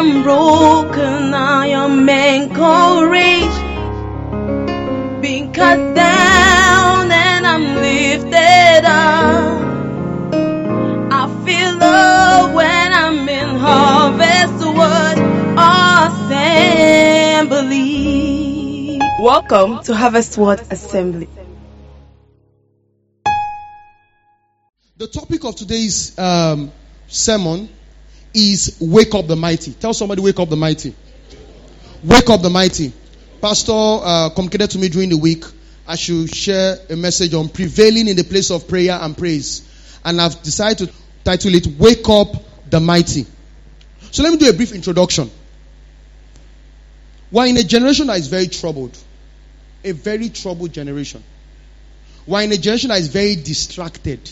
am broken, I am encouraged. Being cut down and I'm lifted up. I feel love when I'm in Harvest Word Assembly. Welcome to Harvest Word Assembly. The topic of today's sermon is Wake Up the Mighty. Tell somebody, wake up the mighty. Wake up the mighty. Pastor communicated to me during the week I should share a message on prevailing in the place of prayer and praise. And I've decided to title it Wake Up the Mighty. So let me do a brief introduction. We're in a generation that is very troubled. A very troubled generation. We're in a generation that is very distracted.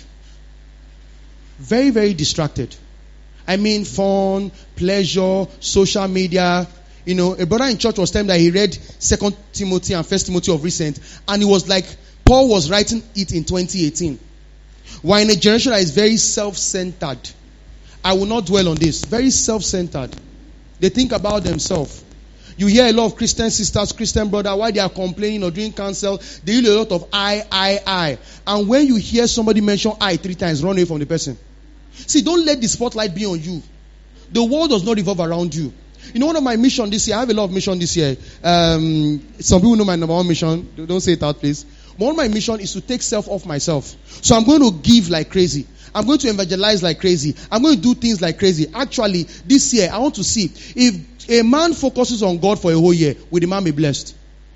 Very, very distracted. I mean, fun, pleasure, social media. You know, a brother in church was telling me that he read 2 Timothy and 1 Timothy of recent, and it was like Paul was writing it in 2018. We're in a generation that is very self-centered. I will not dwell on this. Very self-centered. They think about themselves. You hear a lot of Christian sisters, Christian brothers, while they are complaining or doing counsel, they use a lot of I. And when you hear somebody mention I 3 times, run away from the person. See, don't let the spotlight be on you. The world does not revolve around you. You know, one of my mission this year, I have a lot of mission this year. Some people know my number one mission. Don't say it out, please. But one of my mission is to take self off myself. So I'm going to give like crazy. I'm going to evangelize like crazy. I'm going to do things like crazy. Actually, this year, I want to see if a man focuses on God for a whole year, will the man be blessed?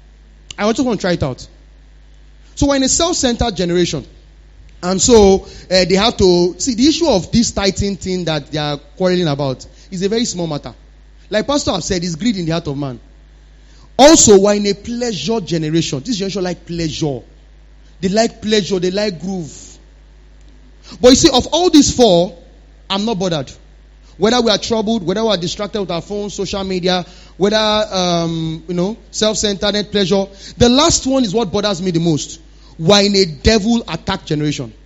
I just want to try it out. So we're in a self-centered generation. And so they have to see the issue of this tithing thing that they are quarreling about is a very small matter. Like Pastor have said, it's greed in the heart of man. Also, we're in a pleasure generation. This generation like pleasure. They like pleasure. They like groove. But you see, of all these 4, I'm not bothered. Whether we are troubled, whether we are distracted with our phones, social media, whether self-centered pleasure. The last one is what bothers me the most. We're in a devil-attacked generation.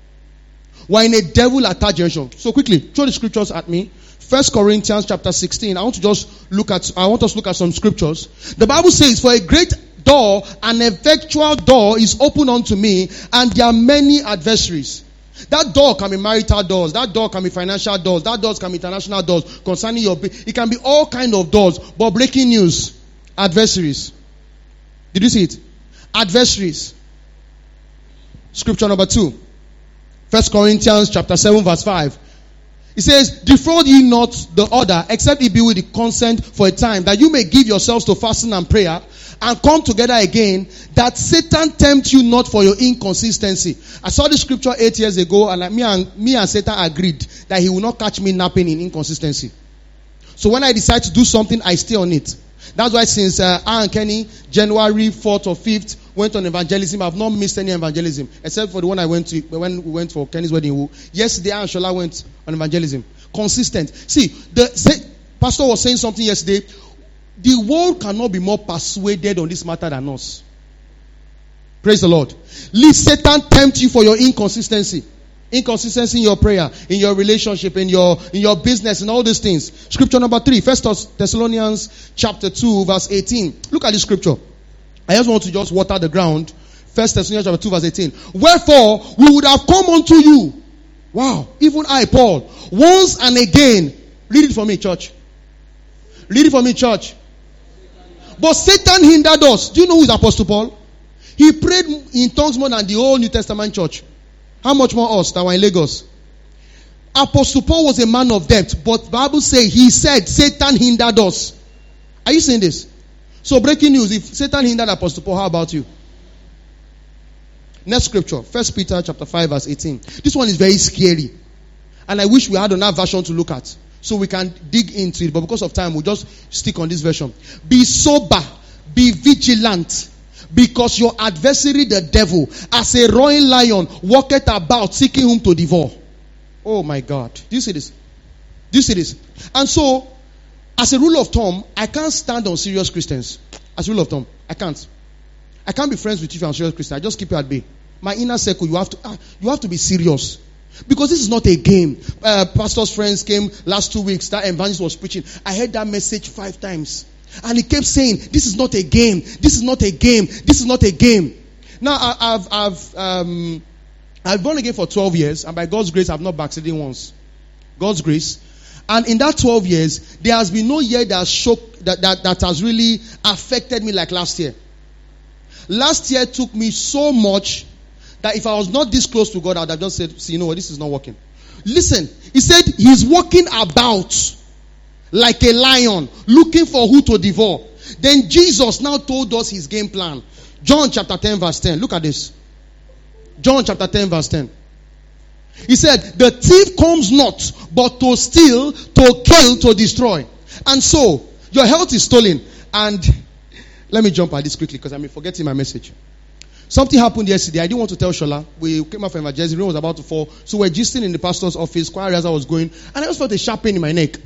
We're in a devil-attacked generation. So quickly, throw the scriptures at me. 1 Corinthians chapter 16. I want us to look at some scriptures. The Bible says, for a great door, an effectual door is open unto me, and there are many adversaries. That door can be marital doors. That door can be financial doors. That doors can be international doors concerning your... It can be all kind of doors. But breaking news, adversaries. Did you see it? Adversaries. Scripture number 2. 1 Corinthians chapter 7 verse 5. It says, defraud ye not the other, except it be with the consent for a time, that you may give yourselves to fasting and prayer, and come together again, that Satan tempt you not for your inconsistency. I saw this scripture 8 years ago, and me and Satan agreed that he will not catch me napping in inconsistency. So when I decide to do something, I stay on it. That's why since I and Kenny, January 4th or 5th, went on evangelism, I've not missed any evangelism, except for the one I went to when we went for Kenny's wedding. Yesterday, I and Shola went on evangelism. Consistent. See, pastor was saying something yesterday. The world cannot be more persuaded on this matter than us. Praise the Lord. Let Satan tempt you for your inconsistency. Inconsistency in your prayer, in your relationship, in your business, and all these things. Scripture number 3, 1 Thessalonians chapter 2, verse 18. Look at this scripture. I just want to water the ground. 1 Thessalonians chapter 2, verse 18. Wherefore, we would have come unto you. Wow. Even I, Paul, once and again. Read it for me, church. Read it for me, church. But Satan hindered us. Do you know who is Apostle Paul? He prayed in tongues more than the whole New Testament church. How much more us that were in Lagos? Apostle Paul was a man of depth, but the Bible says he said Satan hindered us. Are you seeing this? So breaking news, if Satan hindered Apostle Paul, how about you? Next scripture, 1 Peter chapter 5 verse 18. This one is very scary. And I wish we had another version to look at, so we can dig into it. But because of time, we'll just stick on this version. Be sober, be vigilant, because your adversary the devil, as a roaring lion, walketh about seeking whom to devour. Oh my God. Do you see this? Do you see this? And so, as a rule of thumb, I can't stand on serious Christians. As a rule of thumb, I can't. I can't be friends with you if I'm a serious Christian. I just keep you at bay. My inner circle, you have to be serious. Because this is not a game. Pastor's friends came last 2 weeks. That evangelist was preaching. I heard that message 5 times. And he kept saying, this is not a game. This is not a game. This is not a game. Now, I've born again for 12 years. And by God's grace, I've not backslidden once. God's grace. And in that 12 years, there has been no year that has really affected me like last year. Last year took me so much that if I was not this close to God, I would have just said, see, you know what, this is not working. Listen, he said he's walking about like a lion, looking for who to devour. Then Jesus now told us his game plan. John chapter 10 verse 10. Look at this. John chapter 10 verse 10. He said, the thief comes not, but to steal, to kill, to destroy. And so, your health is stolen. And let me jump at this quickly because I'm forgetting my message. Something happened yesterday. I didn't want to tell Shola. We came out from evangelism. Rain was about to fall. So we're gisting in the pastor's office. Quite as I was going. And I just felt a sharp pain in my neck.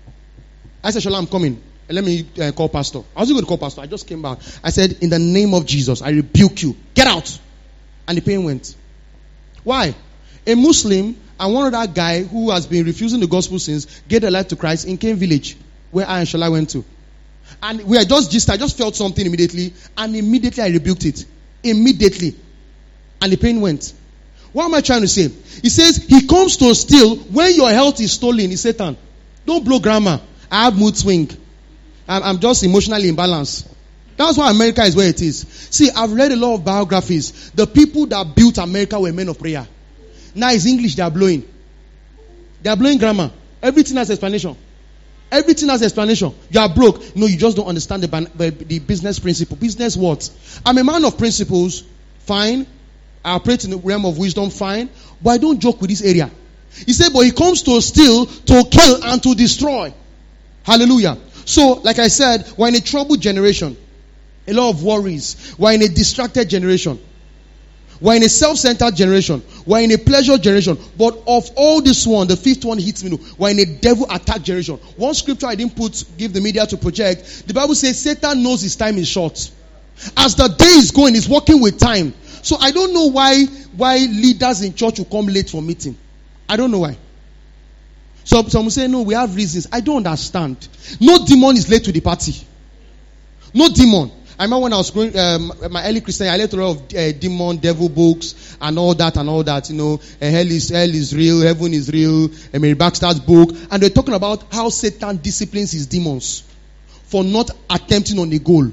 I said, Shola, I'm coming. Let me call pastor. I wasn't going to call pastor. I just came back. I said, in the name of Jesus, I rebuke you. Get out. And the pain went. Why? A Muslim and one other guy who has been refusing the gospel since gave their life to Christ in Kane Village, where I and Shola went to. And we are just I just felt something immediately. And immediately I rebuked it. Immediately. And the pain went. What am I trying to say? He says, he comes to steal when your health is stolen. Is Satan. Don't blow grammar. I have mood swing. I'm just emotionally imbalanced. That's why America is where it is. See, I've read a lot of biographies. The people that built America were men of prayer. Now it's English they are blowing. They are blowing grammar. Everything has explanation. Everything has explanation. You are broke. No, you just don't understand the business principle. Business what? I'm a man of principles. Fine. I operate in the realm of wisdom. Fine. But I don't joke with this area. He said, but he comes to steal, to kill, and to destroy. Hallelujah. So, like I said, we're in a troubled generation. A lot of worries. We're in a distracted generation. We're in a self-centered generation. We're in a pleasure generation. But of all this one, the fifth one hits me. We're in a devil attack generation. One scripture I didn't give the media to project. The Bible says Satan knows his time is short. As the day is going, he's working with time. So I don't know why leaders in church will come late for meeting. I don't know why. So some will say, no, we have reasons. I don't understand. No demon is late to the party. No demon. I remember when I was growing, my early Christian, I read a lot of demon, devil books, and all that. You know, hell is real, heaven is real. Mary Baxter's book, and they're talking about how Satan disciplines his demons for not attempting on a goal.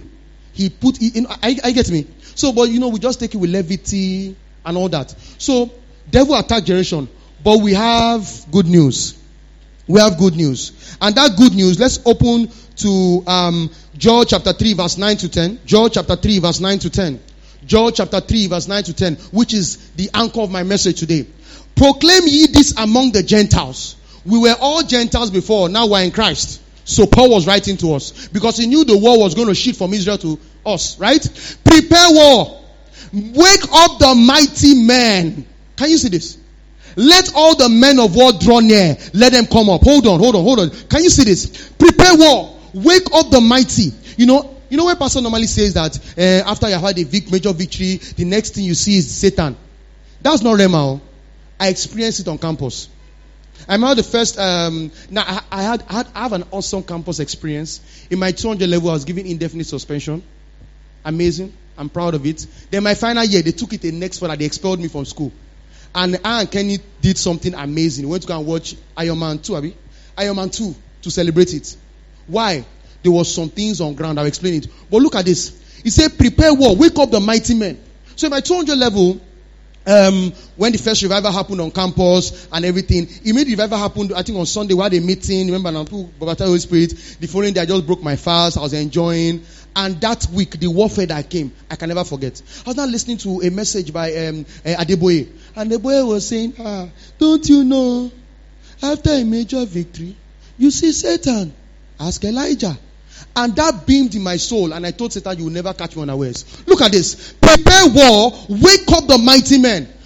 I get me. So, but you know, we just take it with levity and all that. So, devil attack generation, but we have good news. We have good news, and that good news. Let's open to John chapter 3 verse 9 to 10. John chapter 3 verse 9 to 10. John chapter 3 verse 9 to 10, which is the anchor of my message today. Proclaim ye this among the Gentiles. We were all Gentiles before, now we're in Christ. So Paul was writing to us because he knew the war was going to shift from Israel to us, right? Prepare war. Wake up the mighty men. Can you see this? Let all the men of war draw near. Let them come up. Hold on. Can you see this? Prepare war. Wake up the mighty. You know where pastor normally says that after you have had a major victory, the next thing you see is Satan. That's not Rema. I experienced it on campus. I remember the first. I have an awesome campus experience. In my 200 level, I was given indefinite suspension. Amazing. I'm proud of it. Then my final year, they took it the next further. They expelled me from school. And I and Kenny did something amazing. We went to go and watch Iron Man 2, Abi? Iron Man 2 to celebrate it. Why? There was some things on ground. I'll explain it. But look at this. He said, prepare war. Wake up the mighty men. So in my 200 level, when the first revival happened on campus and everything, immediately revival happened, I think on Sunday, we had a meeting. Remember, Baptized Holy Spirit. The following day, I just broke my fast. I was enjoying. And that week, the warfare that came, I can never forget. I was now listening to a message by Adeboye. And Adeboye was saying, don't you know, after a major victory, you see Satan. Ask Elijah. And that beamed in my soul. And I told Satan, you will never catch me unawares. Look at this. Prepare war. Wake up the mighty men.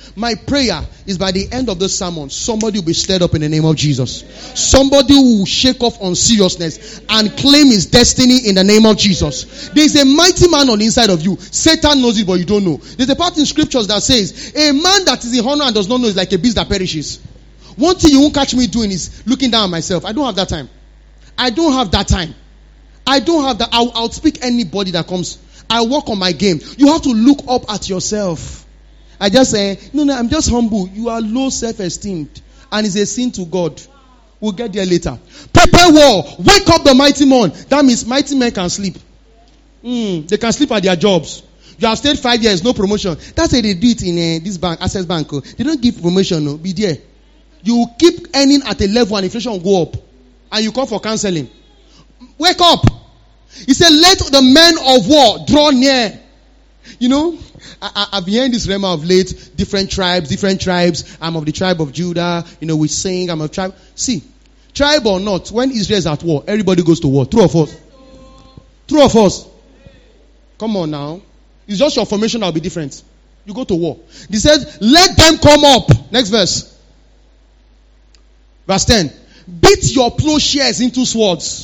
My prayer is by the end of this sermon, somebody will be stirred up in the name of Jesus. Somebody will shake off on seriousness and claim his destiny in the name of Jesus. There is a mighty man on the inside of you. Satan knows it, but you don't know. There's a part in scriptures that says, a man that is in honor and does not know is like a beast that perishes. One thing you won't catch me doing is looking down on myself. I don't have that time. I don't have that time. I don't have that. I'll outspeak anybody that comes. I work on my game. You have to look up at yourself. I just say, no, I'm just humble. You are low self-esteem. And it's a sin to God. We'll get there later. Prepare war. Wake up the mighty man. That means mighty men can sleep. They can sleep at their jobs. You have stayed 5 years, no promotion. That's how they do it in this bank, Access Bank. They don't give promotion. No. Be there. You will keep earning at a level and inflation will go up. And you come for counseling. Wake up. He said, let the men of war draw near. You know, I've been hearing this rhema of late, different tribes. I'm of the tribe of Judah. You know, we sing, I'm of tribe. See, tribe or not, when Israel is at war, everybody goes to war. True or false? True or false? Come on now. It's just your formation that will be different. You go to war. He says, let them come up. Next verse. Verse 10. Beat your plowshares into swords.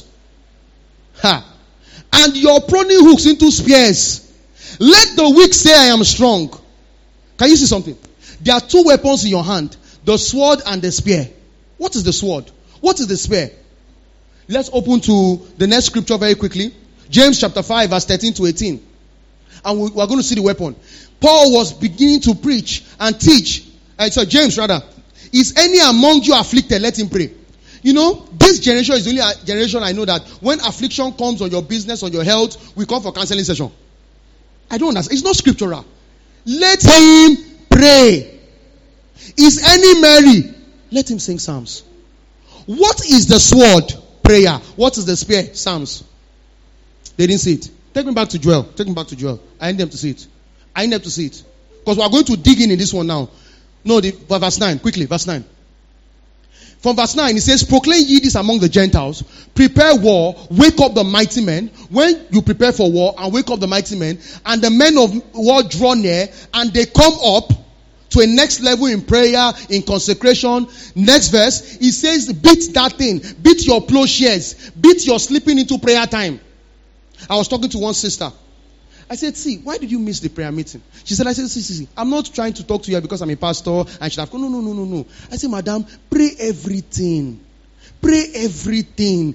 And your pruning hooks into spears. Let the weak say I am strong. Can you see something? There are two weapons in your hand. The sword and the spear. What is the sword? What is the spear? Let's open to the next scripture very quickly. James chapter 5 verse 13 to 18. And we are going to see the weapon. Paul was beginning to preach and teach. James rather. Is any among you afflicted? Let him pray. You know, this generation is the only generation I know that when affliction comes on your business, on your health, we come for counseling session. I don't understand. It's not scriptural. Let him pray. Is any merry? Let him sing psalms. What is the sword? Prayer. What is the spear? Psalms. They didn't see it. Take me back to Joel. I need them to see it. Because we are going to dig in this one now. No, verse 9. Quickly, verse 9. From verse 9, it says, proclaim ye this among the Gentiles, prepare war, wake up the mighty men. When you prepare for war and wake up the mighty men, and the men of war draw near, and they come up to a next level in prayer, in consecration. Next verse, it says, beat that thing, beat your plowshares, beat your sleeping into prayer time. I was talking to one sister. I said, see, why did you miss the prayer meeting? She said, see, I'm not trying to talk to you because I'm a pastor. And she'd have gone, no. I said, madam, pray everything. Pray everything.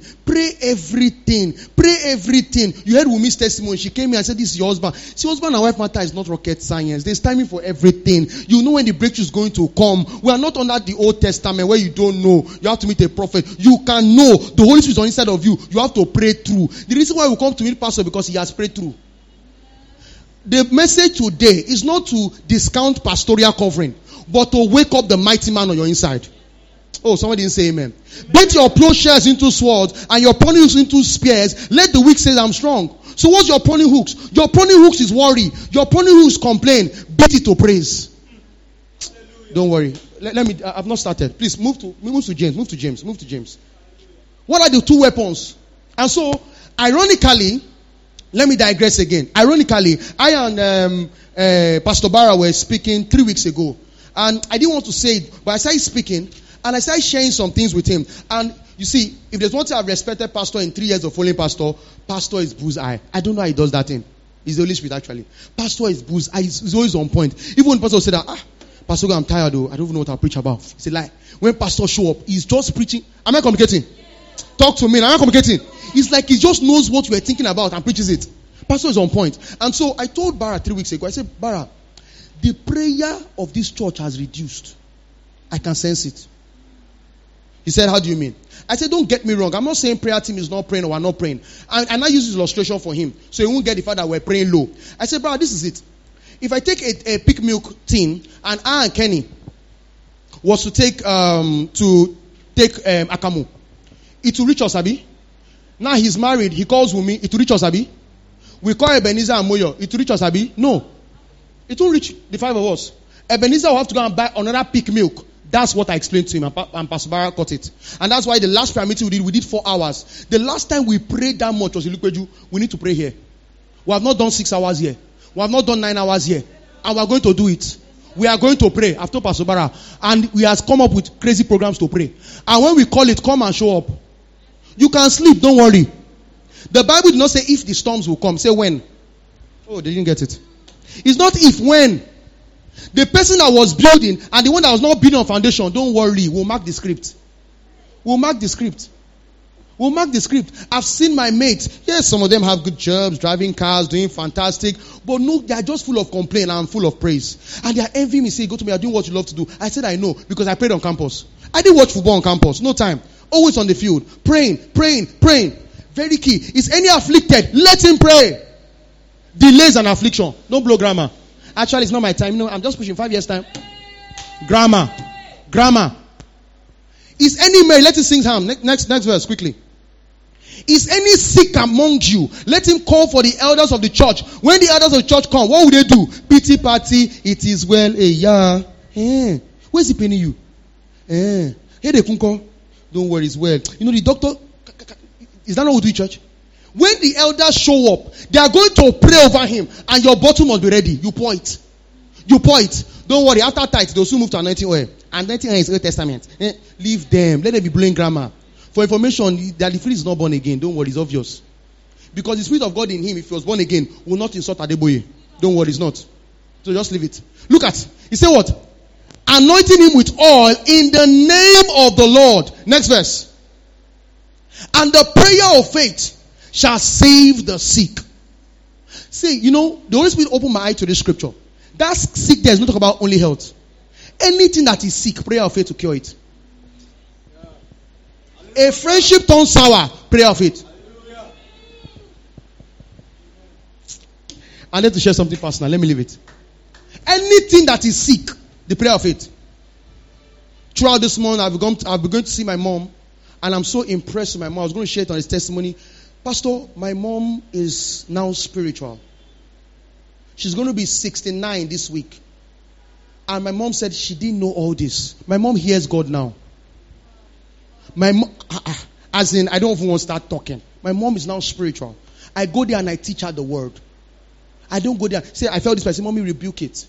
You heard Wumi's testimony. She came here and said, this is your husband. See, husband and wife matter is not rocket science. There's timing for everything. You know when the breakthrough is going to come. We are not under the Old Testament where you don't know. You have to meet a prophet. You can know. The Holy Spirit is on the inside of you. You have to pray through. The reason why we come to meet pastor because he has prayed through. The message today is not to discount pastoral covering, but to wake up the mighty man on your inside. Oh, somebody didn't say amen. Beat your plowshares into swords and your pruning hooks into spears. Let the weak say I'm strong. So what's your pruning hooks? Your pruning hooks is worry. Your pruning hooks complain. Beat it to praise. Don't worry. Let me. I've not started. Please move to James. What are the two weapons? And so, ironically, let me digress again. Ironically, I and Pastor Barra were speaking 3 weeks ago. And I didn't want to say it, but I started speaking and I started sharing some things with him. And you see, if there's one thing I've respected pastor in 3 years of following pastor is bullseye. I don't know how he does that thing. It's the Holy Spirit actually. Pastor is bullseye. He's always on point. Even when pastor said that, Pastor, I'm tired though. I don't even know what I'll preach about. It's a lie. When pastor show up, he's just preaching. Am I communicating? Talk to me. Am I communicating? It's like he just knows what we're thinking about and preaches it. Pastor is on point. And so I told Barra 3 weeks ago, I said, Barra, the prayer of this church has reduced. I can sense it. He said, how do you mean? I said, don't get me wrong. I'm not saying prayer team is not praying or we're not praying. And I use this illustration for him. So he won't get the fact that we're praying low. I said, Barra, this is it. If I take a pick milk tin and I and Kenny was to take Akamu, it will reach us, Abi. Now he's married. He calls Wumi. It will reach us, Abi. We call Ebenezer and Moyo. It will reach us, Abi. No. It won't reach the five of us. Ebenezer will have to go and buy another pick milk. That's what I explained to him. And Pastor Barra caught it. And that's why the last prayer meeting we did 4 hours. The last time we prayed that much was in Lukweju. We need to pray here. We have not done 6 hours here. We have not done 9 hours here. And we are going to do it. We are going to pray. I've told Pastor Bara. And we have come up with crazy programs to pray. And when we call it, come and show up. You can sleep, don't worry. The Bible did not say if the storms will come. Say when. Oh, they didn't get it. It's not if, when. The person that was building and the one that was not building on foundation, don't worry. We'll mark the script. We'll mark the script. We'll mark the script. I've seen my mates. Yes, some of them have good jobs, driving cars, doing fantastic. But no, they are just full of complaint and full of praise. And they are envying me, say, go to me, I'm doing what you love to do. I said, I know, because I prayed on campus. I didn't watch football on campus. No time. Always on the field. Praying. Very key. Is any afflicted? Let him pray. Delays and affliction. Don't blow grammar. Actually, it's not my time. No, I'm just pushing 5 years time. Grammar. Is any merry? Let him sing hymn. Next verse, quickly. Is any sick among you? Let him call for the elders of the church. When the elders of the church come, what will they do? Pity party. It is well. Yeah. Where's he paining you? Hey, they kunko. Don't worry, it's well. You know the doctor. Is that not what we do in church? When the elders show up, they are going to pray over him, and your bottle must be ready. You pour it. Don't worry. After tithes, they'll soon move to anointing oil. Anointing oil is Old Testament. Leave them. Let them be blowing grammar. For information, that the priest is not born again. Don't worry, it's obvious. Because the Spirit of God in him, if he was born again, will not insult Adeboye. Don't worry, it's not. So just leave it. Look at. He said what? Anointing him with oil in the name of the Lord. Next verse. And the prayer of faith shall save the sick. See, you know, the Holy Spirit opened my eye to this scripture. That sick there is not talk about only health. Anything that is sick, prayer of faith to cure it. A friendship turns sour, prayer of faith. I need to share something personal. Let me leave it. Anything that is sick, the prayer of faith. Throughout this morning, I've been going to see my mom, and I'm so impressed with my mom. I was going to share it on his testimony. Pastor, my mom is now spiritual. She's going to be 69 this week. And my mom said she didn't know all this. My mom hears God now. My mom, as in, I don't even want to start talking. My mom is now spiritual. I go there and I teach her the word. I don't go there. Say, I felt this person. Mommy, rebuke it.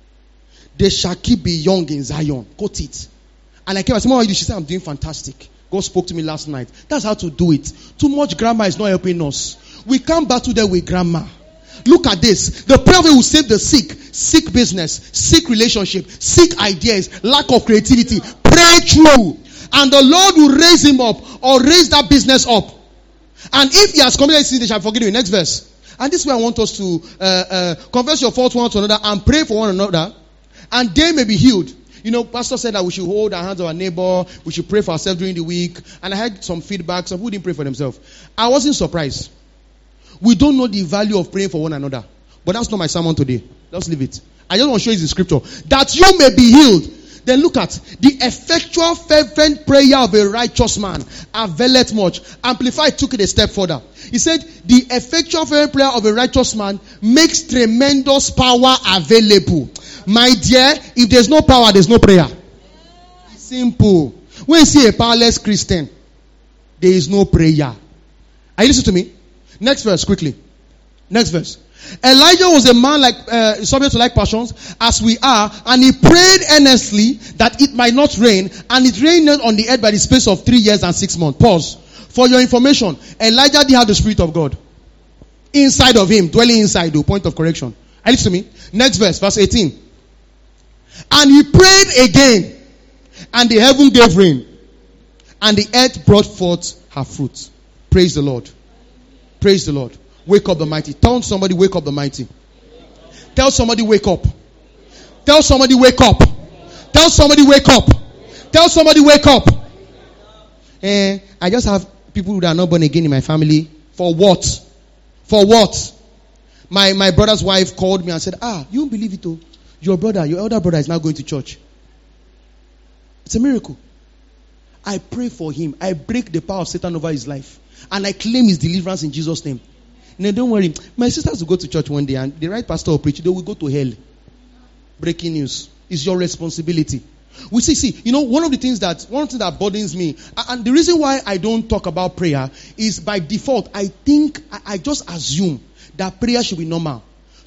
They shall keep be young in Zion. Quote it. And I came and said, Mom, she said, I'm doing fantastic. God spoke to me last night. That's how to do it. Too much grammar is not helping us. We can't battle there with grammar. Look at this. The prayer will save the sick business, sick relationship, sick ideas, lack of creativity. Pray through. And the Lord will raise him up or raise that business up. And if he has committed sin, they shall forgive him. Next verse. And this is where I want us to confess your faults one to another and pray for one another. And they may be healed. You know, Pastor said that we should hold our hands on our neighbor. We should pray for ourselves during the week. And I had some feedback. Some people didn't pray for themselves. I wasn't surprised. We don't know the value of praying for one another. But that's not my sermon today. Let's leave it. I just want to show you the scripture. That you may be healed. Then look at the effectual fervent prayer of a righteous man availeth much. Amplified took it a step further. He said the effectual fervent prayer of a righteous man makes tremendous power available. My dear, if there's no power, there's no prayer. Simple. When you see a powerless Christian, there is no prayer. Are you listening to me? Next verse, quickly. Next verse. Elijah was a man subject to like passions as we are, and he prayed earnestly that it might not rain, and it rained on the earth by the space of 3 years and 6 months. Pause. For your information, Elijah did have the Spirit of God inside of him, dwelling inside. The point of correction. Are you listening to me? Next verse 18. And he prayed again, and the heaven gave rain, and the earth brought forth her fruit. Praise the Lord. Praise the Lord. Wake up the mighty. Tell somebody, wake up the mighty. Tell somebody, wake up. Tell somebody, wake up. Tell somebody, wake up. Tell somebody, wake up. I just have people that are not born again in my family. For what? For what? My brother's wife called me and said, you won't believe it, oh. Your elder brother is now going to church. It's a miracle. I pray for him. I break the power of Satan over his life. And I claim his deliverance in Jesus' name. Now don't worry. My sisters will go to church one day and the right pastor will preach. They will go to hell. Breaking news. It's your responsibility. We see, one of the things that burdens me, and the reason why I don't talk about prayer is by default, I just assume that prayer should be normal.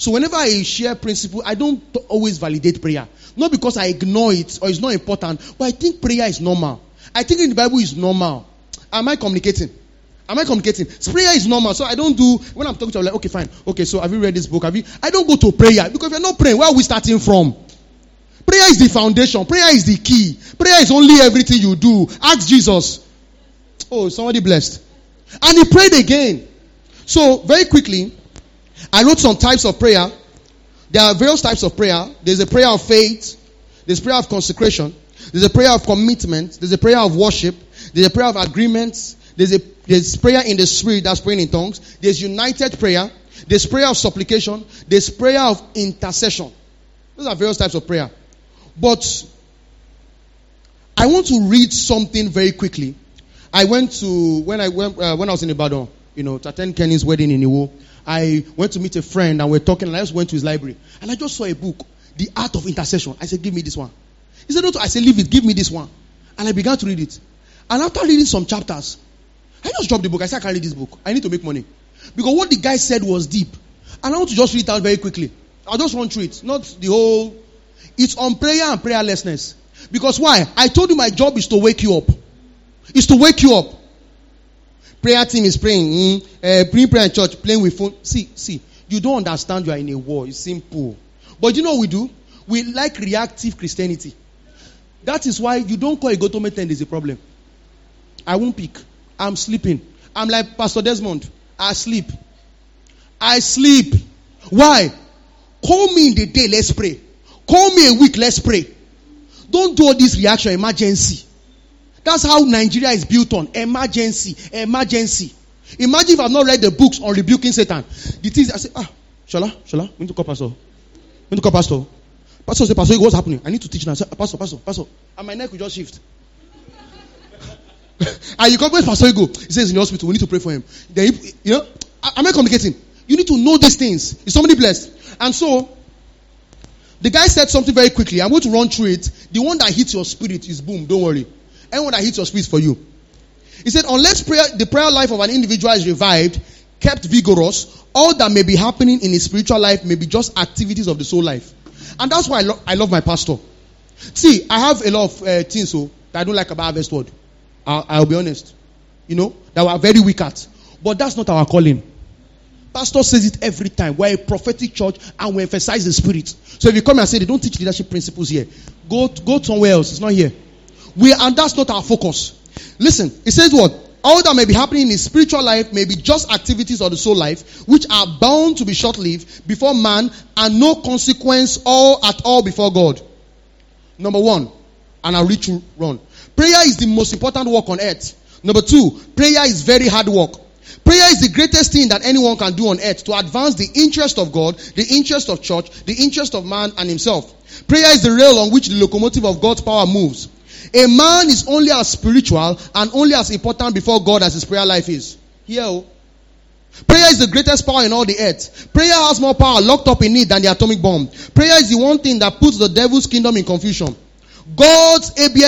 So whenever I share principle, I don't always validate prayer. Not because I ignore it or it's not important, but I think prayer is normal. I think in the Bible is normal. Am I communicating? So prayer is normal. So I don't do, when I'm talking to you, I'm like, okay, fine. Okay, so have you read this book? I don't go to prayer. Because if you're not praying, where are we starting from? Prayer is the foundation. Prayer is the key. Prayer is only everything you do. Ask Jesus. Oh, somebody blessed. And he prayed again. So, very quickly, I wrote some types of prayer. There are various types of prayer. There's a prayer of faith. There's prayer of consecration. There's a prayer of commitment. There's a prayer of worship. There's a prayer of agreements. There's prayer in the spirit, that's praying in tongues. There's united prayer. There's prayer of supplication. There's prayer of intercession. Those are various types of prayer. But I want to read something very quickly. I went to, when I was in Ibadan, to attend Kenny's wedding in Iwo, I went to meet a friend and we're talking, and I just went to his library. And I just saw a book, The Art of Intercession. I said, give me this one. He said, no, I said, leave it, give me this one. And I began to read it. And after reading some chapters, I just dropped the book. I said, I can't read this book. I need to make money. Because what the guy said was deep. And I want to just read it out very quickly. I'll just run through it. Not the whole. It's on prayer and prayerlessness. Because why? I told you my job is to wake you up. It's to wake you up. Prayer team is praying. Praying prayer in church, playing with phone. See. You don't understand you are in a war. It's simple. But you know what we do? We like reactive Christianity. That is why you don't call a go-to-meeting and there's a problem. I won't pick. I'm sleeping. I'm like Pastor Desmond. I sleep. Why? Call me in the day, let's pray. Call me a week, let's pray. Don't do all this reaction, emergency. That's how Nigeria is built on. Emergency. Imagine if I've not read the books on rebuking Satan. The things I say, Shola, we need to call Pastor. Pastor say, Pastor, what's happening? I need to teach now. I say, Pastor. And my neck will just shift. And you come with Pastor Ego. He says in the hospital, we need to pray for him. Then, am I communicating? You need to know these things. Is somebody blessed? And so, the guy said something very quickly. I'm going to run through it. The one that hits your spirit is boom. Don't worry. Anyone that hits your spirit is for you. He said, unless the prayer life of an individual is revived, kept vigorous, all that may be happening in his spiritual life may be just activities of the soul life. And that's why I love my pastor. See, I have a lot of things that I don't like about Harvest Word. I'll be honest. That we're very weak at. But that's not our calling. Pastor says it every time. We're a prophetic church and we emphasize the spirit. So if you come and say they don't teach leadership principles here, go somewhere else. It's not here. And that's not our focus. Listen, it says what? All that may be happening in his spiritual life may be just activities of the soul life, which are bound to be short-lived before man and no consequence at all before God. Number 1, and I'll read through run. Prayer is the most important work on earth. Number 2, prayer is very hard work. Prayer is the greatest thing that anyone can do on earth to advance the interest of God, the interest of church, the interest of man and himself. Prayer is the rail on which the locomotive of God's power moves. A man is only as spiritual and only as important before God as his prayer life is. Here, prayer is the greatest power in all the earth. Prayer has more power locked up in it than the atomic bomb. Prayer is the one thing that puts the devil's kingdom in confusion. God's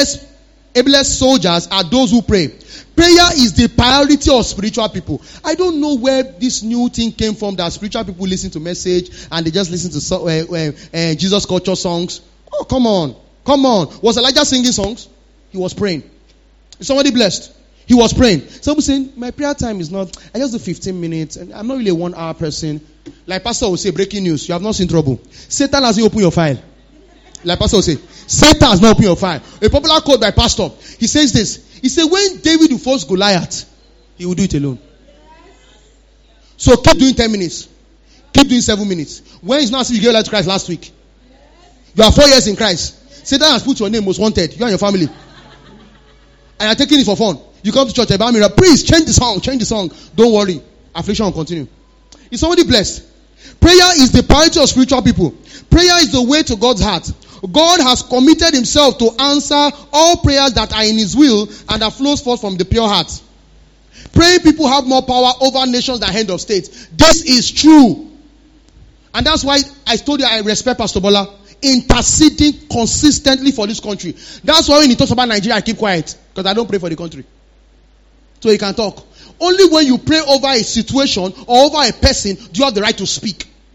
ablest soldiers are those who pray. Prayer is the priority of spiritual people. I don't know where this new thing came from that spiritual people listen to message and they just listen to Jesus culture songs. Oh, come on. Was Elijah singing songs? He was praying. Is somebody blessed? He was praying. Some people saying, my prayer time is not, I just do 15 minutes and I'm not really a 1 hour person. Like Pastor will say, breaking news, you have not seen trouble. Satan hasn't opened your file. Like Pastor will say, Satan has not opened your file. A popular quote by Pastor, he says this. He said, when David will force Goliath, he will do it alone. So keep doing 10 minutes. Keep doing 7 minutes. When it's not as if you gave life to Christ last week. You are 4 years in Christ. Satan has put your name most wanted. You and your family. And you're taking it for fun. You come to church, please change the song. Don't worry. Affliction will continue. Is somebody blessed? Prayer is the priority of spiritual people. Prayer is the way to God's heart. God has committed himself to answer all prayers that are in his will and that flows forth from the pure heart. Praying people have more power over nations than head of state. This is true. And that's why I told you I respect Pastor Bola. Interceding consistently for this country. That's why when he talks about Nigeria, I keep quiet. Because I don't pray for the country. So he can talk. Only when you pray over a situation or over a person, do you have the right to speak.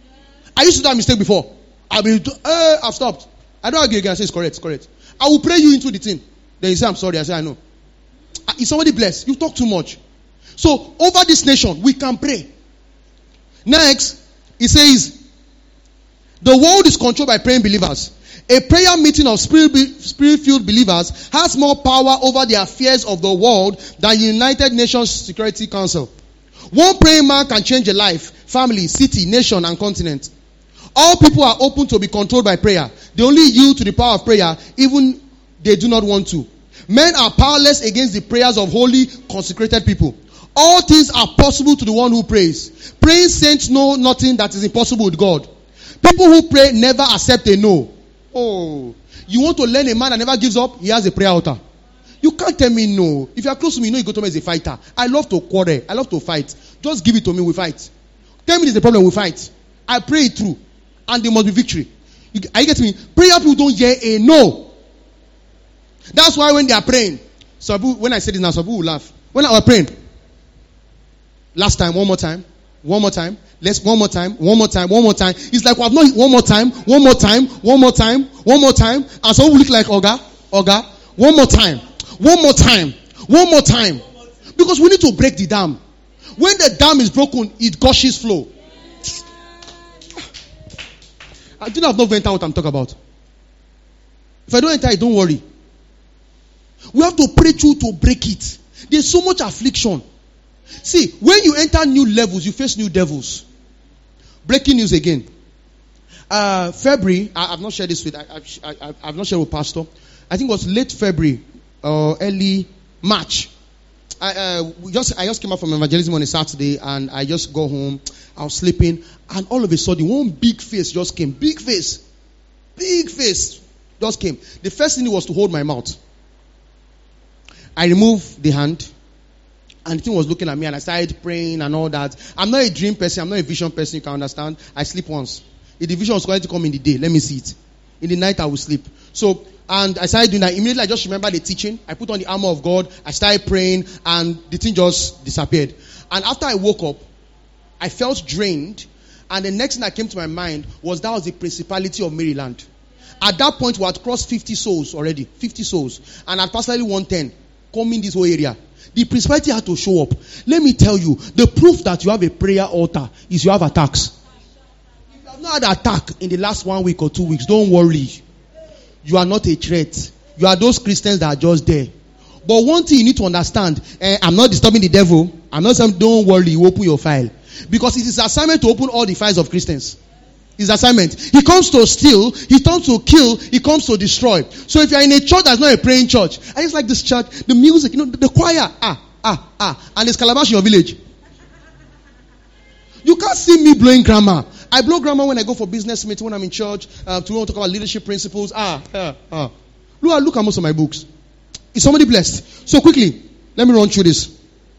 I used to do that mistake before. I've stopped. I don't argue again. I say it's correct, it's correct. I will pray you into the thing. Then you say, I'm sorry. I say, I know. Is somebody blessed? You talk too much. So, over this nation, we can pray. Next, it says, the world is controlled by praying believers. A prayer meeting of spirit-filled believers has more power over the affairs of the world than United Nations Security Council. One praying man can change a life, family, city, nation, and continent. All people are open to be controlled by prayer. They only yield to the power of prayer, even they do not want to. Men are powerless against the prayers of holy, consecrated people. All things are possible to the one who prays. Praying saints know nothing that is impossible with God. People who pray never accept a no. Oh, you want to learn a man that never gives up? He has a prayer altar. You can't tell me no. If you are close to me, you know you go to me as a fighter. I love to quarrel. I love to fight. Just give it to me, we fight. Tell me there's a problem, we fight. I pray it through. And there must be victory. Are you getting me? Prayer people don't hear a no. That's why when they are praying, when I say this now, some people will laugh. When I was praying, last time, one more time. Let's one more time. It's like we have not one more time. And so we look like Oga. One more time. Because we need to break the dam. When the dam is broken, it gushes flow. I do not know if I enter what I'm talking about. If I don't enter it, don't worry. We have to pray through to break it. There's so much affliction. See, when you enter new levels, you face new devils. Breaking news again. February, I've not shared this with, I've not shared with Pastor. I think it was late February, early March. I just came out from evangelism on a Saturday, and I just go home. I was sleeping, and all of a sudden, one big face just came. Big face just came. The first thing was to hold my mouth. I removed the hand, and the thing was looking at me, and I started praying and all that. I'm not a dream person. I'm not a vision person. You can understand. I sleep once. If the vision was going to come in the day, let me see it. In the night, I will sleep. So, and I started doing that. Immediately, I just remember the teaching. I put on the armor of God. I started praying, and the thing just disappeared. And after I woke up, I felt drained. And the next thing that came to my mind was that was the principality of Maryland. At that point, we had crossed 50 souls already. 50 souls. And I personally 110 coming this whole area. The principality had to show up. Let me tell you, the proof that you have a prayer altar is you have attacks. If you have not had attack in the last 1 week or 2 weeks, don't worry. You are not a threat. You are those Christians that are just there. But one thing you need to understand, I'm not disturbing the devil. I'm not saying don't worry, you open your file. Because it is assignment to open all the files of Christians. His assignment. He comes to steal, he comes to kill, he comes to destroy. So if you are in a church that's not a praying church, I just like this church, the music, the choir, and there's calabash in your village. You can't see me blowing grammar. I blow grammar when I go for business meeting, when I'm in church, to talk about leadership principles. Look at most of my books. Is somebody blessed? So quickly, let me run through this.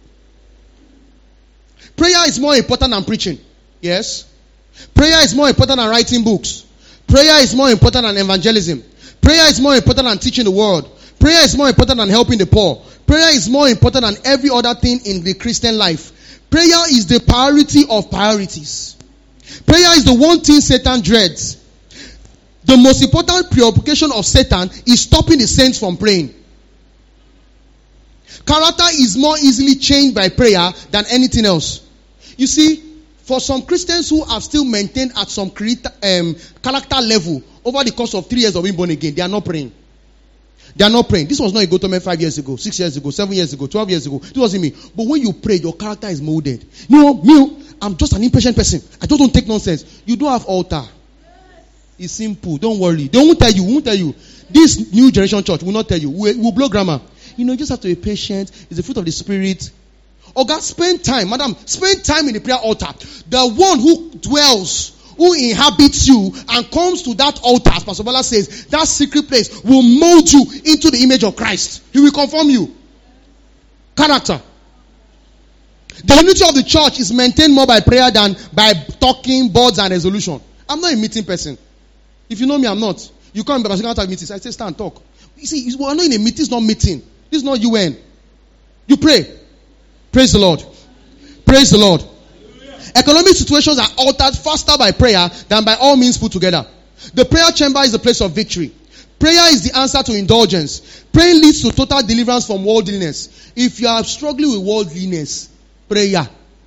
Prayer is more important than preaching. Yes. Prayer is more important than writing books. Prayer is more important than evangelism. Prayer is more important than teaching the word. Prayer is more important than helping the poor. Prayer is more important than every other thing in the Christian life. Prayer is the priority of priorities. Prayer is the one thing Satan dreads. The most important preoccupation of Satan is stopping the saints from praying. Character is more easily changed by prayer than anything else. You see, for some Christians who have still maintained at some character level over the course of 3 years of being born again, they are not praying. They are not praying. This was not a go-to-man 5 years ago, 6 years ago, 7 years ago, 12 years ago. This wasn't me. But when you pray, your character is molded. I'm just an impatient person. I just don't take nonsense. You don't have altar. It's simple. Don't worry. They won't tell you. This new generation church will not tell you. We'll blow grammar. You just have to be patient. It's the fruit of the Spirit. Oh God, spend time. Madam, spend time in the prayer altar. The one who dwells, who inhabits you and comes to that altar, as Pastor Bola says, that secret place will mold you into the image of Christ. He will conform you. Character. The unity of the church is maintained more by prayer than by talking, boards, and resolution. I'm not a meeting person. If you know me, I'm not. You come to meetings. I say, stand, talk. You see, we're not in a meeting. It's not meeting. This is not UN. You pray. Praise the Lord. Praise the Lord. Economic situations are altered faster by prayer than by all means put together. The prayer chamber is the place of victory. Prayer is the answer to indulgence. Prayer leads to total deliverance from worldliness. If you are struggling with worldliness, prayer.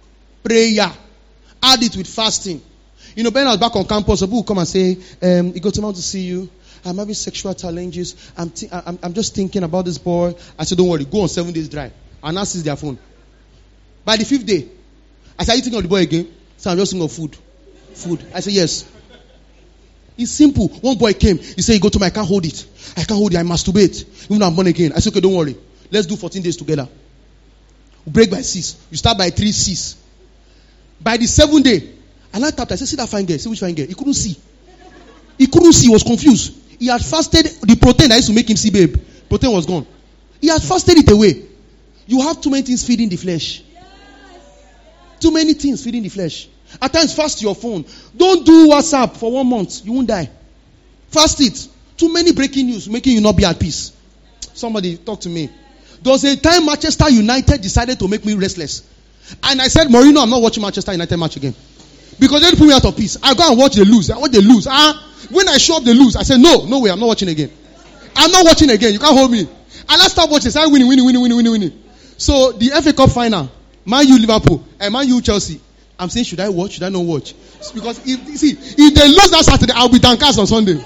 Add it with fasting. You know, when I was back on campus, people will come and say, "It got to see you. I'm having sexual challenges. I'm just thinking about this boy." I said, "Don't worry, go on 7 days dry." And now sees their phone. By the 5th day, I said, "Are you thinking of the boy again?" So I'm just thinking of food. I said, "Yes." It's simple. One boy came. He said, "You go to me, I can't hold it. I masturbate. Even though I'm born again." I said, "Okay, don't worry. Let's do 14 days together. We break by 6. You start by 3 6. By the 7th day, and I tapped. I said, "See that fine girl? See which fine girl?" He couldn't see. He was confused. He had fasted the protein that used to make him see babe. Protein was gone. He had fasted it away. You have too many things feeding the flesh. Too many things feeding the flesh. At times, fast your phone. Don't do WhatsApp for 1 month. You won't die. Fast it. Too many breaking news making you not be at peace. Somebody talk to me. There was a time Manchester United decided to make me restless. And I said, "Mourinho, I'm not watching Manchester United match again. Because they put me out of peace. I go and watch they lose. When I show up they lose, I said, no way, I'm not watching again. I'm not watching again. You can't hold me." And I start watching. I started winning. So the FA Cup final, Man U Liverpool and Man U Chelsea. I'm saying, should I watch? Should I not watch? Because if they lose that Saturday, I'll be downcast on Sunday.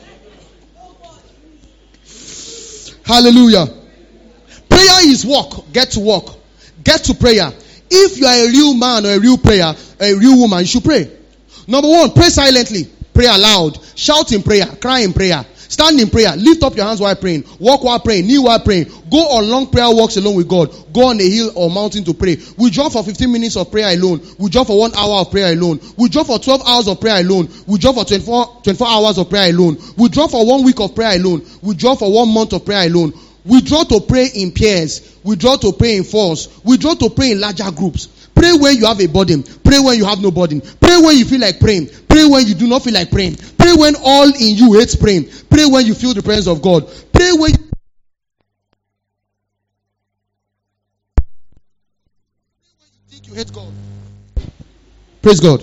Hallelujah. Prayer is work. Get to work. Get to prayer. If you are a real man or a real prayer, a real woman, you should pray. Number 1, pray silently. Pray aloud. Shout in prayer. Cry in prayer. Stand in prayer. Lift up your hands while praying. Walk while praying. Kneel while praying. Go on long prayer walks alone with God. Go on a hill or mountain to pray. Withdraw for 15 minutes of prayer alone. Withdraw for 1 hour of prayer alone. Withdraw for 12 hours of prayer alone. Withdraw for 24 hours of prayer alone. Withdraw for 1 week of prayer alone. Withdraw for 1 month of prayer alone. Withdraw to pray in pairs. Withdraw to pray in fours. Withdraw to pray in larger groups. Pray when you have a burden. Pray when you have no burden. Pray when you feel like praying. Pray when you do not feel like praying. Pray when all in you hates praying. Pray when you feel the presence of God. Pray when you think you hate God. Praise God.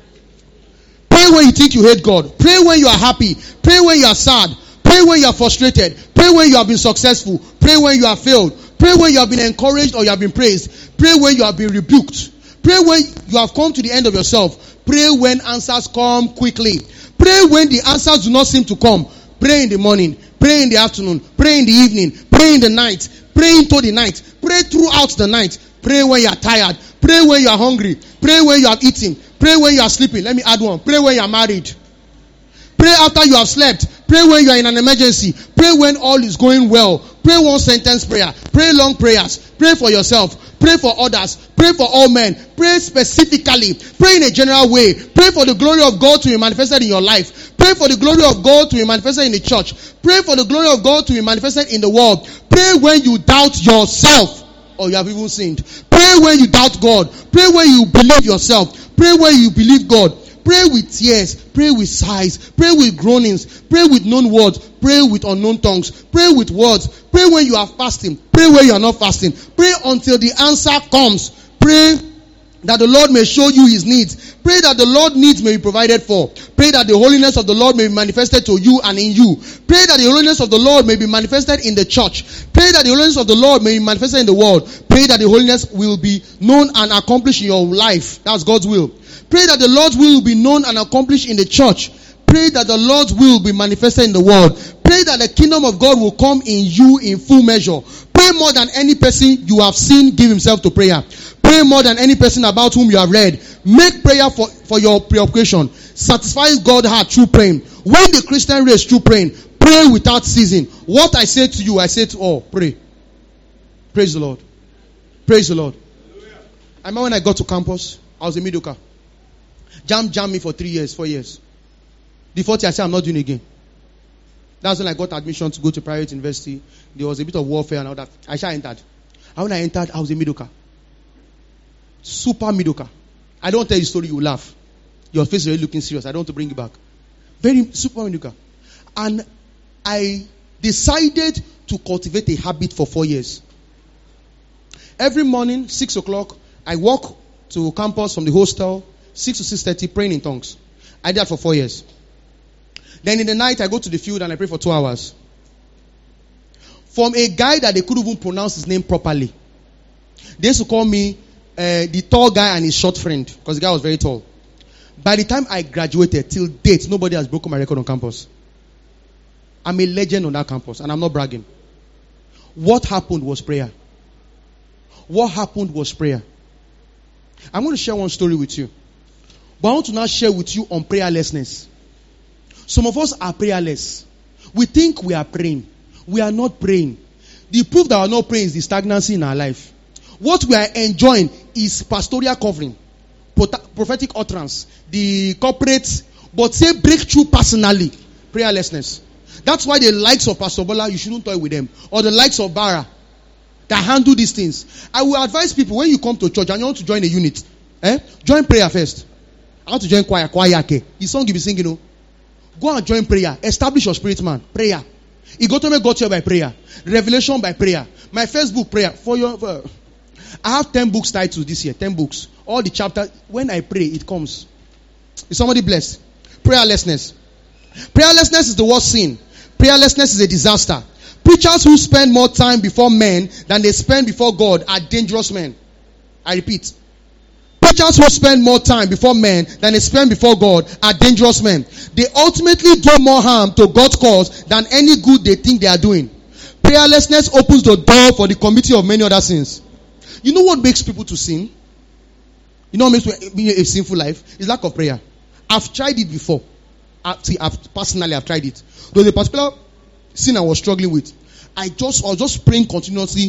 Pray when you think you hate God. Pray when you are happy. Pray when you are sad. Pray when you are frustrated. Pray when you have been successful. Pray when you have failed. Pray when you have been encouraged or you have been praised. Pray when you have been rebuked. Pray when you have come to the end of yourself. Pray when answers come quickly. Pray when the answers do not seem to come. Pray in the morning. Pray in the afternoon. Pray in the evening. Pray in the night. Pray into the night. Pray throughout the night. Pray when you are tired. Pray when you are hungry. Pray when you have eaten. Pray when you are sleeping. Let me add one. Pray when you are married. Pray after you have slept. Pray when you are in an emergency. Pray when all is going well. Pray 1 sentence prayer. Pray long prayers. Pray for yourself. Pray for others. Pray for all men. Pray specifically. Pray in a general way. Pray for the glory of God to be manifested in your life. Pray for the glory of God to be manifested in the church. Pray for the glory of God to be manifested in the world. Pray when you doubt yourself or you have even sinned. Pray when you doubt God. Pray when you believe yourself. Pray when you believe God. Pray with tears. Pray with sighs. Pray with groanings. Pray with known words. Pray with unknown tongues. Pray with words. Pray when you are fasting. Pray when you are not fasting. Pray until the answer comes. Pray that the Lord may show you his needs. Pray that the Lord's needs may be provided for. Pray that the holiness of the Lord may be manifested to you and in you. Pray that the holiness of the Lord may be manifested in the church. Pray that the holiness of the Lord may be manifested in the world. Pray that the holiness will be known and accomplished in your life. That's God's will. Pray that the Lord's will be known and accomplished in the church. Pray that the Lord's will be manifested in the world. Pray that the kingdom of God will come in you in full measure. Pray more than any person you have seen give himself to prayer. Pray more than any person about whom you have read. Make prayer for your preoccupation. Satisfies God's heart through praying. When the Christian race through praying, pray without ceasing. What I say to you, I say to all. Pray. Praise the Lord. Praise the Lord. I remember when I got to campus, I was a mediocre. Jammed me for 3 years, 4 years. The 4th year I said I'm not doing it again. That's when I got admission to go to private university. There was a bit of warfare and all that. I entered. And when I entered, I was a mediocre. Super mediocre. I don't tell you the story, you will laugh. Your face is really looking serious. I don't want to bring you back. Very super mediocre. And I decided to cultivate a habit for 4 years. Every morning, 6 o'clock, I walk to campus from the hostel. 6 to 6:30, praying in tongues. I did that for 4 years. Then in the night, I go to the field and I pray for 2 hours. From a guy that they couldn't even pronounce his name properly. They used to call me the tall guy and his short friend, because the guy was very tall. By the time I graduated, till date, nobody has broken my record on campus. I'm a legend on that campus, and I'm not bragging. What happened was prayer. What happened was prayer. I'm going to share one story with you. But I want to now share with you on prayerlessness. Some of us are prayerless. We think we are praying. We are not praying. The proof that we are not praying is the stagnancy in our life. What we are enjoying is pastoral covering, prophetic utterance, the corporate, but say breakthrough personally, prayerlessness. That's why the likes of Pastor Bola, you shouldn't toy with them. Or the likes of Bara, that handle these things. I will advise people, when you come to church and you want to join a unit, join prayer first. I want to join choir. The song you be singing, go and join prayer. Establish your spirit man. Prayer. Igotome got here by prayer. Revelation by prayer. My Facebook prayer. I have 10 books titled this year. 10 books. All the chapters. When I pray, it comes. Is somebody blessed? Prayerlessness. Prayerlessness is the worst sin. Prayerlessness is a disaster. Preachers who spend more time before men than they spend before God are dangerous men. I repeat. Preachers who spend more time before men than they spend before God are dangerous men. They ultimately do more harm to God's cause than any good they think they are doing. Prayerlessness opens the door for the committing of many other sins. You know what makes people to sin? You know what makes me a sinful life? It's lack of prayer. I've tried it before. I've tried it. There was a particular sin I was struggling with. I was just praying continuously,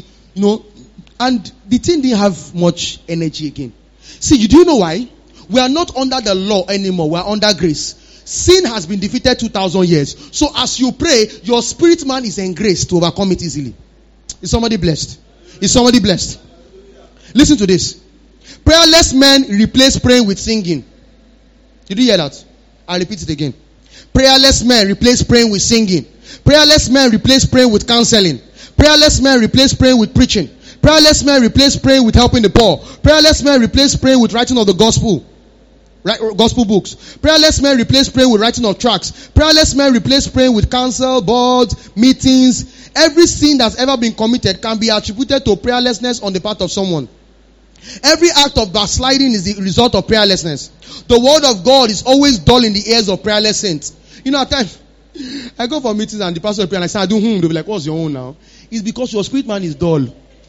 and the thing didn't have much energy again. See, do you know why? We are not under the law anymore. We are under grace. Sin has been defeated 2,000 years. So as you pray, your spirit man is engraced to overcome it easily. Is somebody blessed? Is somebody blessed? Listen to this. Prayerless men replace praying with singing. Did you hear that? I'll repeat it again. Prayerless men replace praying with singing. Prayerless men replace praying with counseling. Prayerless men replace praying with preaching. Prayerless men replace praying with helping the poor. Prayerless men replace praying with writing of the gospel. Gospel books. Prayerless men replace praying with writing of tracts. Prayerless men replace praying with council, boards, meetings. Every sin that's ever been committed can be attributed to prayerlessness on the part of someone. Every act of backsliding is the result of prayerlessness. The word of God is always dull in the ears of prayerless saints. At times, I go for meetings and the pastor will pray and I say, I do They'll be like, what's your own now? It's because your spirit man is dull.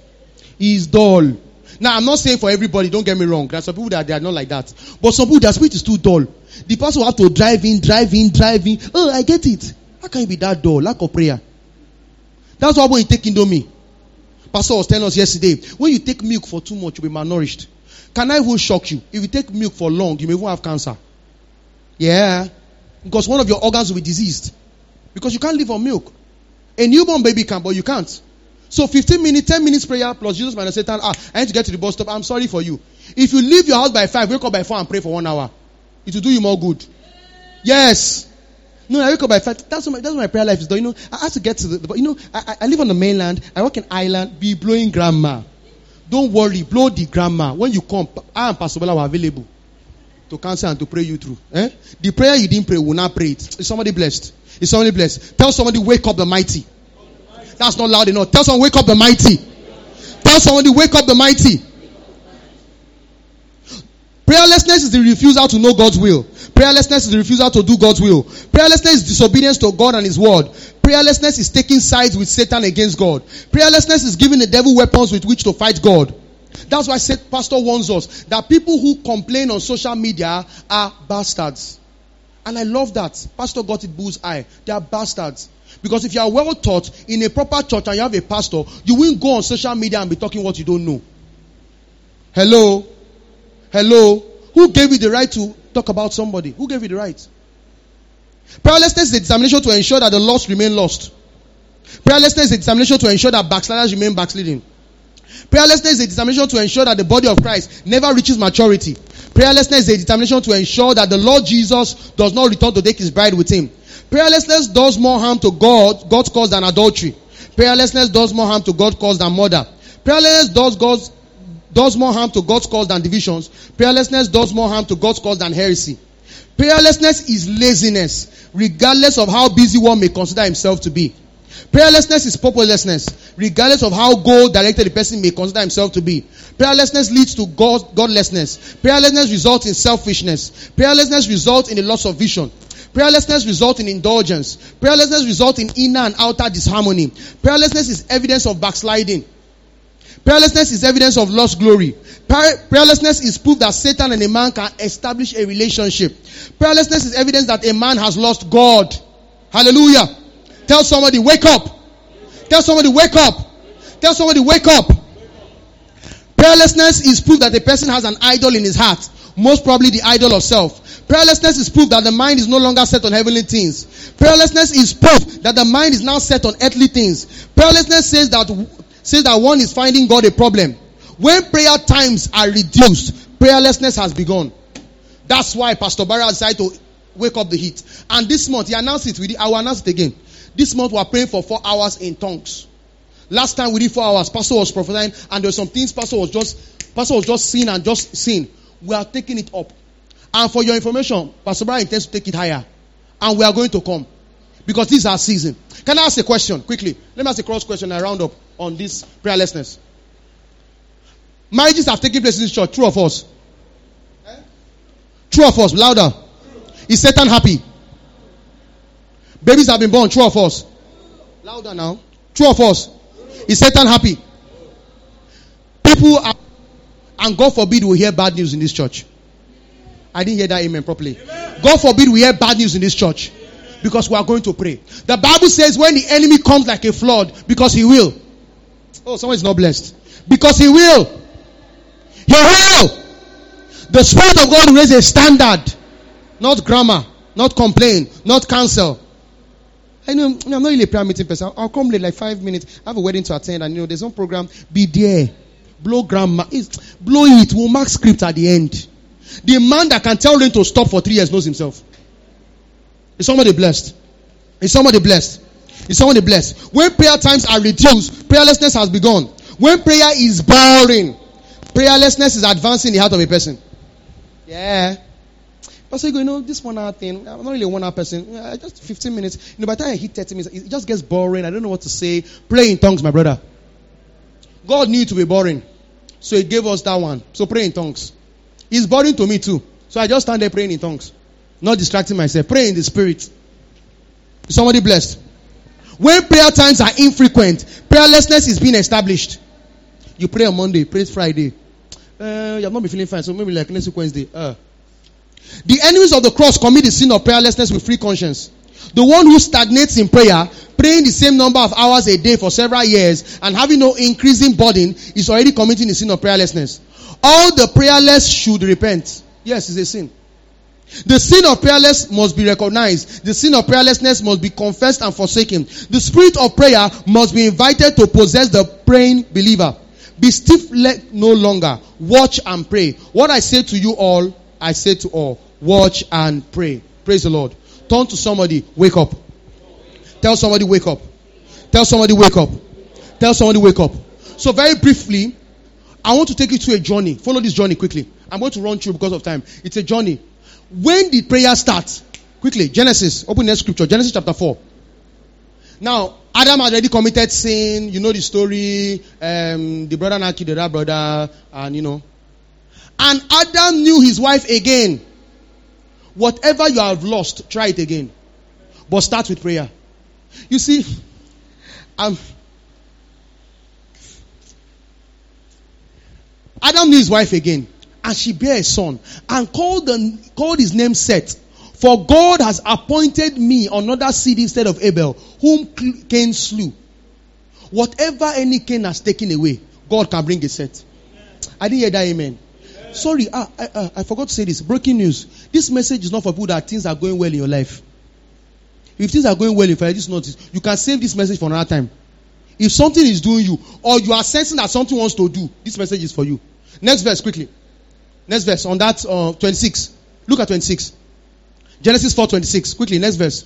He is dull. Now, I'm not saying for everybody, don't get me wrong. There are some people that they are not like that. But some people, their spirit is too dull. The pastor will have to drive in. Oh, I get it. How can you be that dull? Lack of prayer. That's why when you take Indomie. Pastor was telling us yesterday, when you take milk for too much, you'll be malnourished. Can I even shock you? If you take milk for long, you may even have cancer. Yeah. Because one of your organs will be diseased. Because you can't live on milk. A newborn baby can, but you can't. So 15 minutes, 10 minutes prayer plus Jesus minus Satan. I need to get to the bus stop. I'm sorry for you. If you leave your house by 5, wake up by 4 and pray for 1 hour. It will do you more good. Yes. No, I wake up by 5. That's what my prayer life is done. I have to get to I live on the mainland. I work in Ireland. Be blowing grammar. Don't worry. Blow the grammar. When you come, I and Pastor Bola are available to counsel and to pray you through. The prayer you didn't pray, will not pray it. Is somebody blessed? Is somebody blessed? Tell somebody, wake up the mighty. That's not loud enough. Tell someone, wake up the mighty. Tell somebody, wake up the mighty. Prayerlessness is the refusal to know God's will. Prayerlessness is the refusal to do God's will. Prayerlessness is disobedience to God and His word. Prayerlessness is taking sides with Satan against God. Prayerlessness is giving the devil weapons with which to fight God. That's why Pastor warns us that people who complain on social media are bastards. And I love that. Pastor got it bull's eye. They are bastards. Because if you are well taught in a proper church and you have a pastor, you won't go on social media and be talking what you don't know. Hello? Who gave you the right to talk about somebody? Who gave you the right? Prayerlessness is a determination to ensure that the lost remain lost. Prayerlessness is a determination to ensure that backsliders remain backsliding. Prayerlessness is a determination to ensure that the body of Christ never reaches maturity. Prayerlessness is a determination to ensure that the Lord Jesus does not return to take His bride with Him. Prayerlessness does more harm to God's cause than adultery. Prayerlessness does more harm to God's cause than murder. Prayerlessness does does more harm to God's cause than divisions. Prayerlessness does more harm to God's cause than heresy. Prayerlessness is laziness, regardless of how busy one may consider himself to be. Prayerlessness is purposelessness, regardless of how goal-directed the person may consider himself to be. Prayerlessness leads to godlessness. Prayerlessness results in selfishness. Prayerlessness results in a loss of vision. Prayerlessness results in indulgence. Prayerlessness results in inner and outer disharmony. Prayerlessness is evidence of backsliding. Prayerlessness is evidence of lost glory. Prayerlessness is proof that Satan and a man can establish a relationship. Prayerlessness is evidence that a man has lost God. Hallelujah. Tell somebody, wake up. Tell somebody, wake up. Tell somebody, wake up. Prayerlessness is proof that a person has an idol in his heart. Most probably the idol of self. Prayerlessness is proof that the mind is no longer set on heavenly things. Prayerlessness is proof that the mind is now set on earthly things. Prayerlessness says that one is finding God a problem. When prayer times are reduced, prayerlessness has begun. That's why Pastor Barra decided to wake up the heat. And this month, he announced it. I will announce it again. This month we are praying for 4 hours in tongues. Last time we did 4 hours. Pastor was prophesying, and there were some things Pastor was just seeing and just seeing. We are taking it up. And for your information, Pastor Barra intends to take it higher. And we are going to come. Because this is our season. Can I ask a question quickly? Let me ask a cross question and round up on this prayerlessness. Marriages have taken place in this church. True or false? True or false? Louder. Is Satan happy? Babies have been born. True or false? Louder now. True or false? Is Satan happy? People are, and God forbid we hear bad news in this church. I didn't hear that amen properly. Amen. God forbid we hear bad news in this church. Because we are going to pray. The Bible says when the enemy comes like a flood, because he will. Oh, someone is not blessed. Because he will. He will. The Spirit of God will raise a standard. Not grammar. Not complain. Not cancel. I know I'm not really a prayer meeting person. I'll come late like 5 minutes. I have a wedding to attend and there's some program. Be there. Blow grammar. Blow it. We'll mark script at the end. The man that can tell rain to stop for 3 years knows himself. Is somebody blessed? Is somebody blessed? Is somebody blessed? When prayer times are reduced, prayerlessness has begun. When prayer is boring, prayerlessness is advancing the heart of a person. Yeah. Also, this 1 hour thing, I'm not really a 1 hour person. Just 15 minutes. By the time I hit 30 minutes, it just gets boring. I don't know what to say. Pray in tongues, my brother. God knew it to be boring. So he gave us that one. So pray in tongues. It's boring to me too. So I just stand there praying in tongues. Not distracting myself. Pray in the spirit. Is somebody blessed? When prayer times are infrequent, prayerlessness is being established. You pray on Monday, pray Friday. You have not been feeling fine, so maybe like next week Wednesday. The enemies of the cross commit the sin of prayerlessness with free conscience. The one who stagnates in prayer, praying the same number of hours a day for several years and having no increasing burden, is already committing the sin of prayerlessness. All the prayerless should repent. Yes, it's a sin. The sin of prayerlessness must be recognized. The sin of prayerlessness must be confessed and forsaken. The spirit of prayer must be invited to possess the praying believer. Be stiff-legged no longer. Watch and pray. What I say to you all, I say to all. Watch and pray. Praise the Lord. Turn to somebody. Wake up. Tell somebody wake up. Tell somebody wake up. Tell somebody wake up. So very briefly, I want to take you to a journey. Follow this journey quickly. I'm going to run through because of time. It's a journey. When did prayer start? Quickly, Genesis. Open the scripture. Genesis chapter 4. Now, Adam had already committed sin. You know the story. The brother now killed the other brother. And And Adam knew his wife again. Whatever you have lost, try it again. But start with prayer. You see, Adam knew his wife again. And she bare a son. And called his name Seth. For God has appointed me another seed instead of Abel, whom Cain slew. Whatever any Cain has taken away, God can bring a Seth. I didn't hear that amen. Sorry, I forgot to say this. Breaking news. This message is not for people that things are going well in your life. If things are going well, if I just notice, you can save this message for another time. If something is doing you, or you are sensing that something wants to do, this message is for you. Next verse, quickly. Next verse on that 26. Look at 26. Genesis 4:26. Quickly, next verse.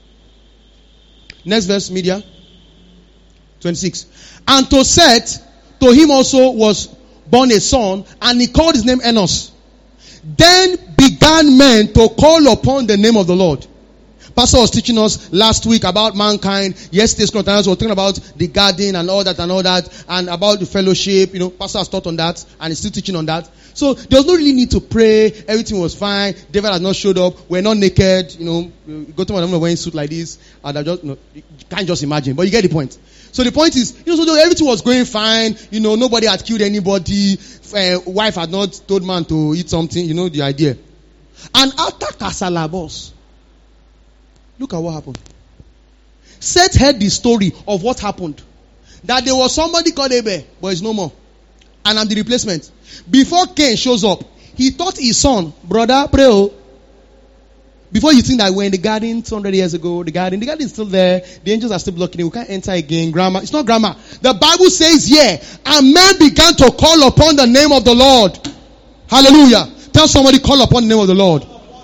Next verse, media. 26. And to Seth, to him also was born a son, and he called his name Enos. Then began men to call upon the name of the Lord. Pastor was teaching us last week about mankind. Yesterday's conference was talking about the garden and all that, and about the fellowship. Pastor has taught on that, and he's still teaching on that. So there was no really need to pray. Everything was fine. David had not showed up. We're not naked. You go to my room wearing a suit like this, and I just, you can't just imagine. But you get the point. So the point is, so everything was going fine. Nobody had killed anybody. Wife had not told man to eat something. The idea. And after Kasalabos, look at what happened. Seth heard the story of what happened. That there was somebody called Abel, but it's no more. And I'm the replacement. Before Cain shows up, he taught his son, brother, pray. Before you think that we're in the garden 200 years ago, the garden is still there. The angels are still blocking it. We can't enter again. Grammar. It's not grammar. The Bible says, and men began to call upon the name of the Lord. Hallelujah. Tell somebody, call upon the name of the Lord.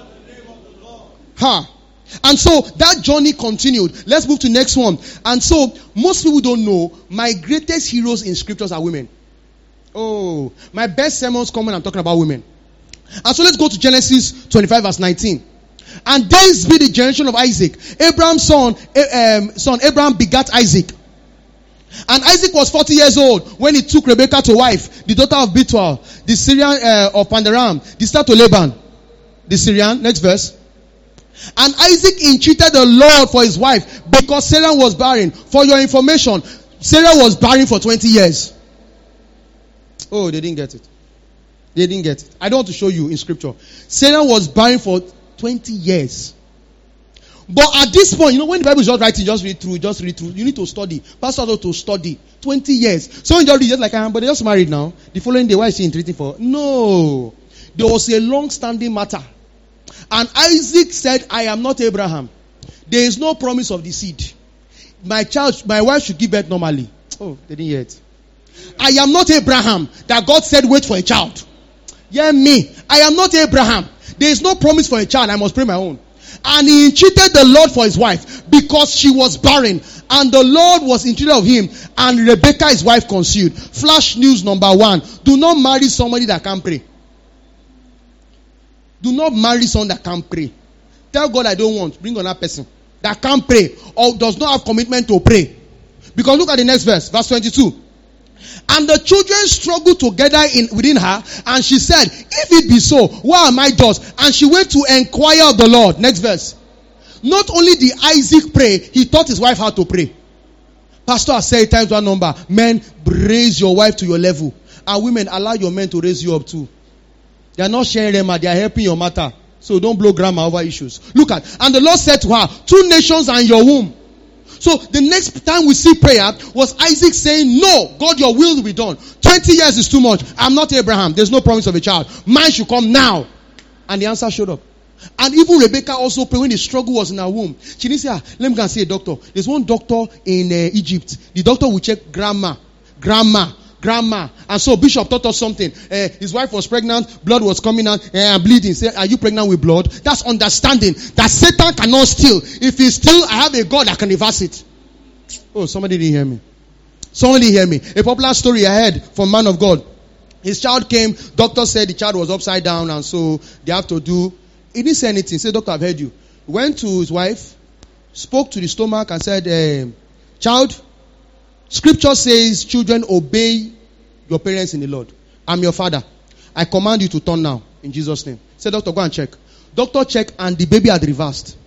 And so that journey continued. Let's move to next one. And so most people don't know my greatest heroes in scriptures are women. Oh, my best sermons come when I'm talking about women. And so let's go to Genesis 25 verse 19. And this be the generation of Isaac. Abraham's son Abraham begat Isaac. And Isaac was 40 years old when he took Rebekah to wife, the daughter of Bethuel, the Syrian of Pandaram, the sister to Laban, the Syrian. Next verse. And Isaac entreated the Lord for his wife because Sarah was barren. For your information, Sarah was barren for 20 years. Oh, they didn't get it. They didn't get it. I don't want to show you in scripture. Sarah was barren for 20 years. But at this point, when the Bible is just writing, just read through. You need to study. Pastor ought to study. 20 years. Someone just read just like I am, but they just married now. The following day, why is she entreating for? No. There was a long-standing matter. And Isaac said, I am not Abraham. There is no promise of the seed. My wife should give birth normally. Oh, they didn't hear it. I am not Abraham that God said wait for a child. Yeah, me. I am not Abraham. There is no promise for a child. I must pray my own. And he entreated the Lord for his wife because she was barren. And the Lord was entreated of him. And Rebekah, his wife, conceived. Flash news number 1. Do not marry somebody that can't pray. Do not marry someone that can't pray. Tell God I don't want. Bring on that person that can't pray or does not have commitment to pray. Because look at the next verse. Verse 22. And the children struggled together within her. And she said, if it be so, why am I thus? And she went to inquire of the Lord. Next verse. Not only did Isaac pray, he taught his wife how to pray. Pastor has said times one number. Men, raise your wife to your level. And women, allow your men to raise you up too. They are not sharing them, they are helping your matter. So don't blow grammar over issues. Look at, and the Lord said to her, 2 nations are in your womb. So the next time we see prayer was Isaac saying, no, God, your will be done. 20 years is too much. I'm not Abraham. There's no promise of a child. Mine should come now. And the answer showed up. And even Rebekah also prayed when the struggle was in her womb. She didn't say, let me go and see a doctor. There's one doctor in Egypt. The doctor will check grammar. And so Bishop taught us something. His wife was pregnant, blood was coming out, and bleeding. Say, are you pregnant with blood? That's understanding that Satan cannot steal. If he steal, I have a God that can reverse it. Oh, somebody didn't hear me. Somebody hear me. A popular story I heard from man of God. His child came, doctor said the child was upside down, and so they have to do. He didn't say anything. He said, doctor, I've heard you. Went to his wife, spoke to the stomach and said, child, Scripture says children obey your parents in the Lord. I'm your father. I command you to turn now in Jesus' name. Say, doctor, go and check. Doctor check and the baby had reversed.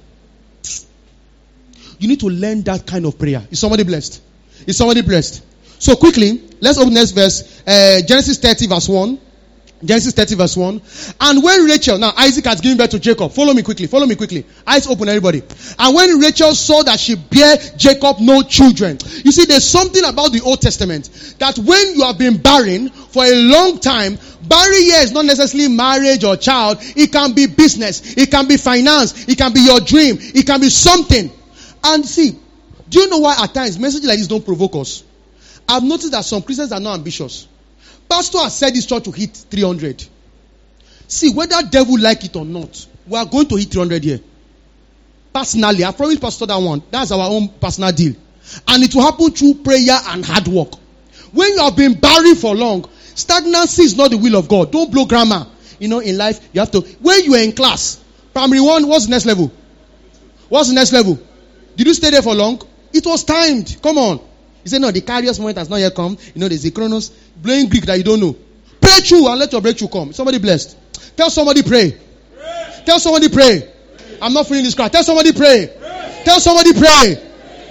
You need to learn that kind of prayer. Is somebody blessed? Is somebody blessed? So quickly, let's open next verse. Genesis 30 verse 1. Genesis 30 verse 1. And when Rachel, now Isaac has given birth to Jacob. Follow me quickly. Eyes open, everybody. And when Rachel saw that she bare Jacob no children. You see, there's something about the Old Testament. That when you have been barren for a long time, barren here is not necessarily marriage or child. It can be business. It can be finance. It can be your dream. It can be something. And see, do you know why at times messages like this don't provoke us? I've noticed that some Christians are not ambitious. Pastor has said this church to hit 300. See, whether devil like it or not, we are going to hit 300 here. Personally, I promised Pastor that one. That's our own personal deal. And it will happen through prayer and hard work. When you have been barren for long, Stagnancy is not the will of God. Don't blow grammar. In life, you have to. When you are in class, primary 1, what's the next level? What's the next level? Did you stay there for long? It was timed. Come on. He said, no, the Kairos moment has not yet come. There's a Chronos blowing Greek that you don't know. Pray through and let your breakthrough come. Somebody blessed. Tell somebody pray. Tell somebody pray. I'm not feeling this crowd. Tell somebody pray. Tell somebody pray.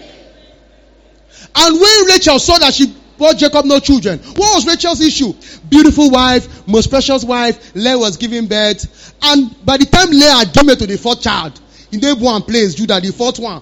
And when Rachel saw that she brought Jacob no children, what was Rachel's issue? Beautiful wife, most precious wife. Leah was giving birth. And by the time Leah had given birth to the fourth child, in the one place, Judah, the fourth one.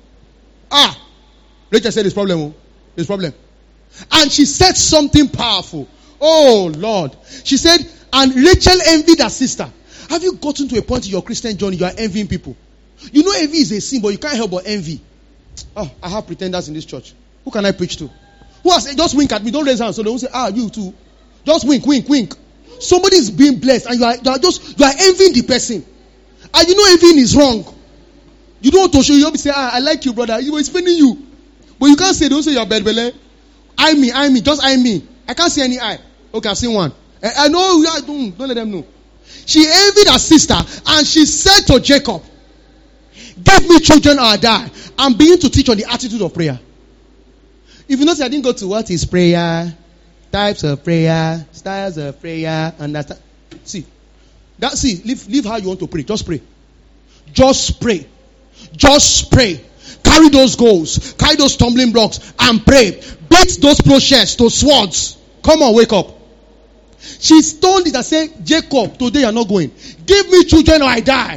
Rachel said, there's problem. There's problem. And she said something powerful. Oh, Lord. She said, and Rachel envied her sister. Have you gotten to a point in your Christian journey you are envying people? Envy is a sin, but you can't help but envy. I have pretenders in this church. Who can I preach to? Who has said, just wink at me, don't raise hands, so they won't say, you too. Just wink. Somebody is being blessed, and you are envying the person. And envying is wrong. You don't want to show, you don't say, I like you, brother. It's paining you. But you can't say, don't say you're bad belly. Eye me, just eye me. I can't see any eye. Okay, I've seen one. I know, don't let them know. She envied her sister, and she said to Jacob, give me children or I die. And begin to teach on the attitude of prayer. If you notice, I didn't go to what is prayer, types of prayer, styles of prayer, understand. Leave how you want to pray. Just pray. Just pray. Just pray. Carry those goals. Carry those stumbling blocks and pray. Beat those plowshares to swords. Come on, wake up. She stoned it and said, Jacob, today you're not going. Give me children or I die.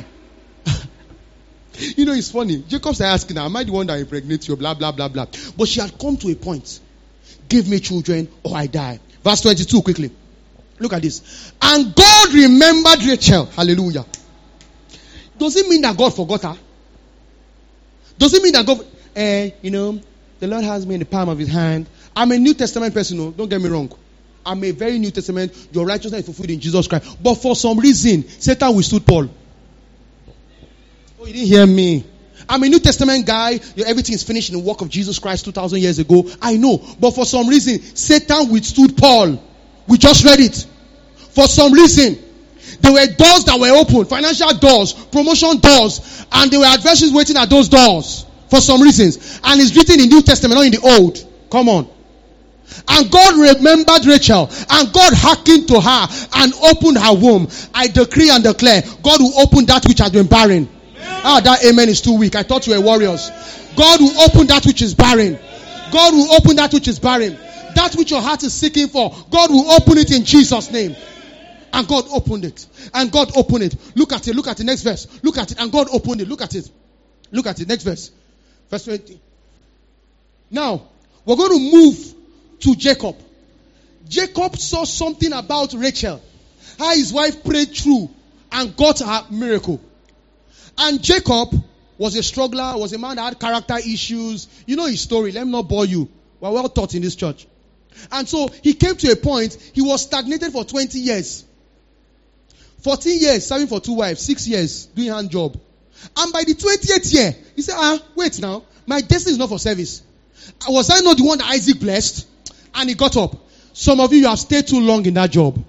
It's funny. Jacob's asking her, am I the one that impregnates you? Blah, blah, blah, blah. But she had come to a point. Give me children or I die. Verse 22, quickly. Look at this. And God remembered Rachel. Hallelujah. Does it mean that God forgot her? Does it mean that God, the Lord has me in the palm of his hand. I'm a New Testament person, don't get me wrong. I'm a very New Testament. Your righteousness is fulfilled in Jesus Christ. But for some reason, Satan withstood Paul. Oh, you didn't hear me. I'm a New Testament guy. Everything is finished in the work of Jesus Christ 2,000 years ago. I know. But for some reason, Satan withstood Paul. We just read it. For some reason, there were doors that were open. Financial doors, promotion doors. And there were adversaries waiting at those doors. For some reasons. And it's written in the New Testament, not in the Old. Come on. And God remembered Rachel. And God hearkened to her and opened her womb. I decree and declare, God will open that which has been barren. That amen is too weak. I thought you were warriors. God will open that which is barren. God will open that which is barren. That which your heart is seeking for, God will open it in Jesus' name. And God opened it. And God opened it. Look at it. Look at the next verse. Look at it. And God opened it. Look at it. Look at it. Next verse. Verse 20. Now, we're going to move to Jacob. Jacob saw something about Rachel. How his wife prayed through and got her miracle. And Jacob was a struggler, was a man that had character issues. You know his story. Let me not bore you. We're well taught in this church. And so he came to a point, he was stagnated for 20 years. 14 years serving for 2 wives, 6 years doing hand job. And by the 20th year, he said, wait now, my destiny is not for service. Was I not the one that Isaac blessed? And he got up. Some of you have stayed too long in that job.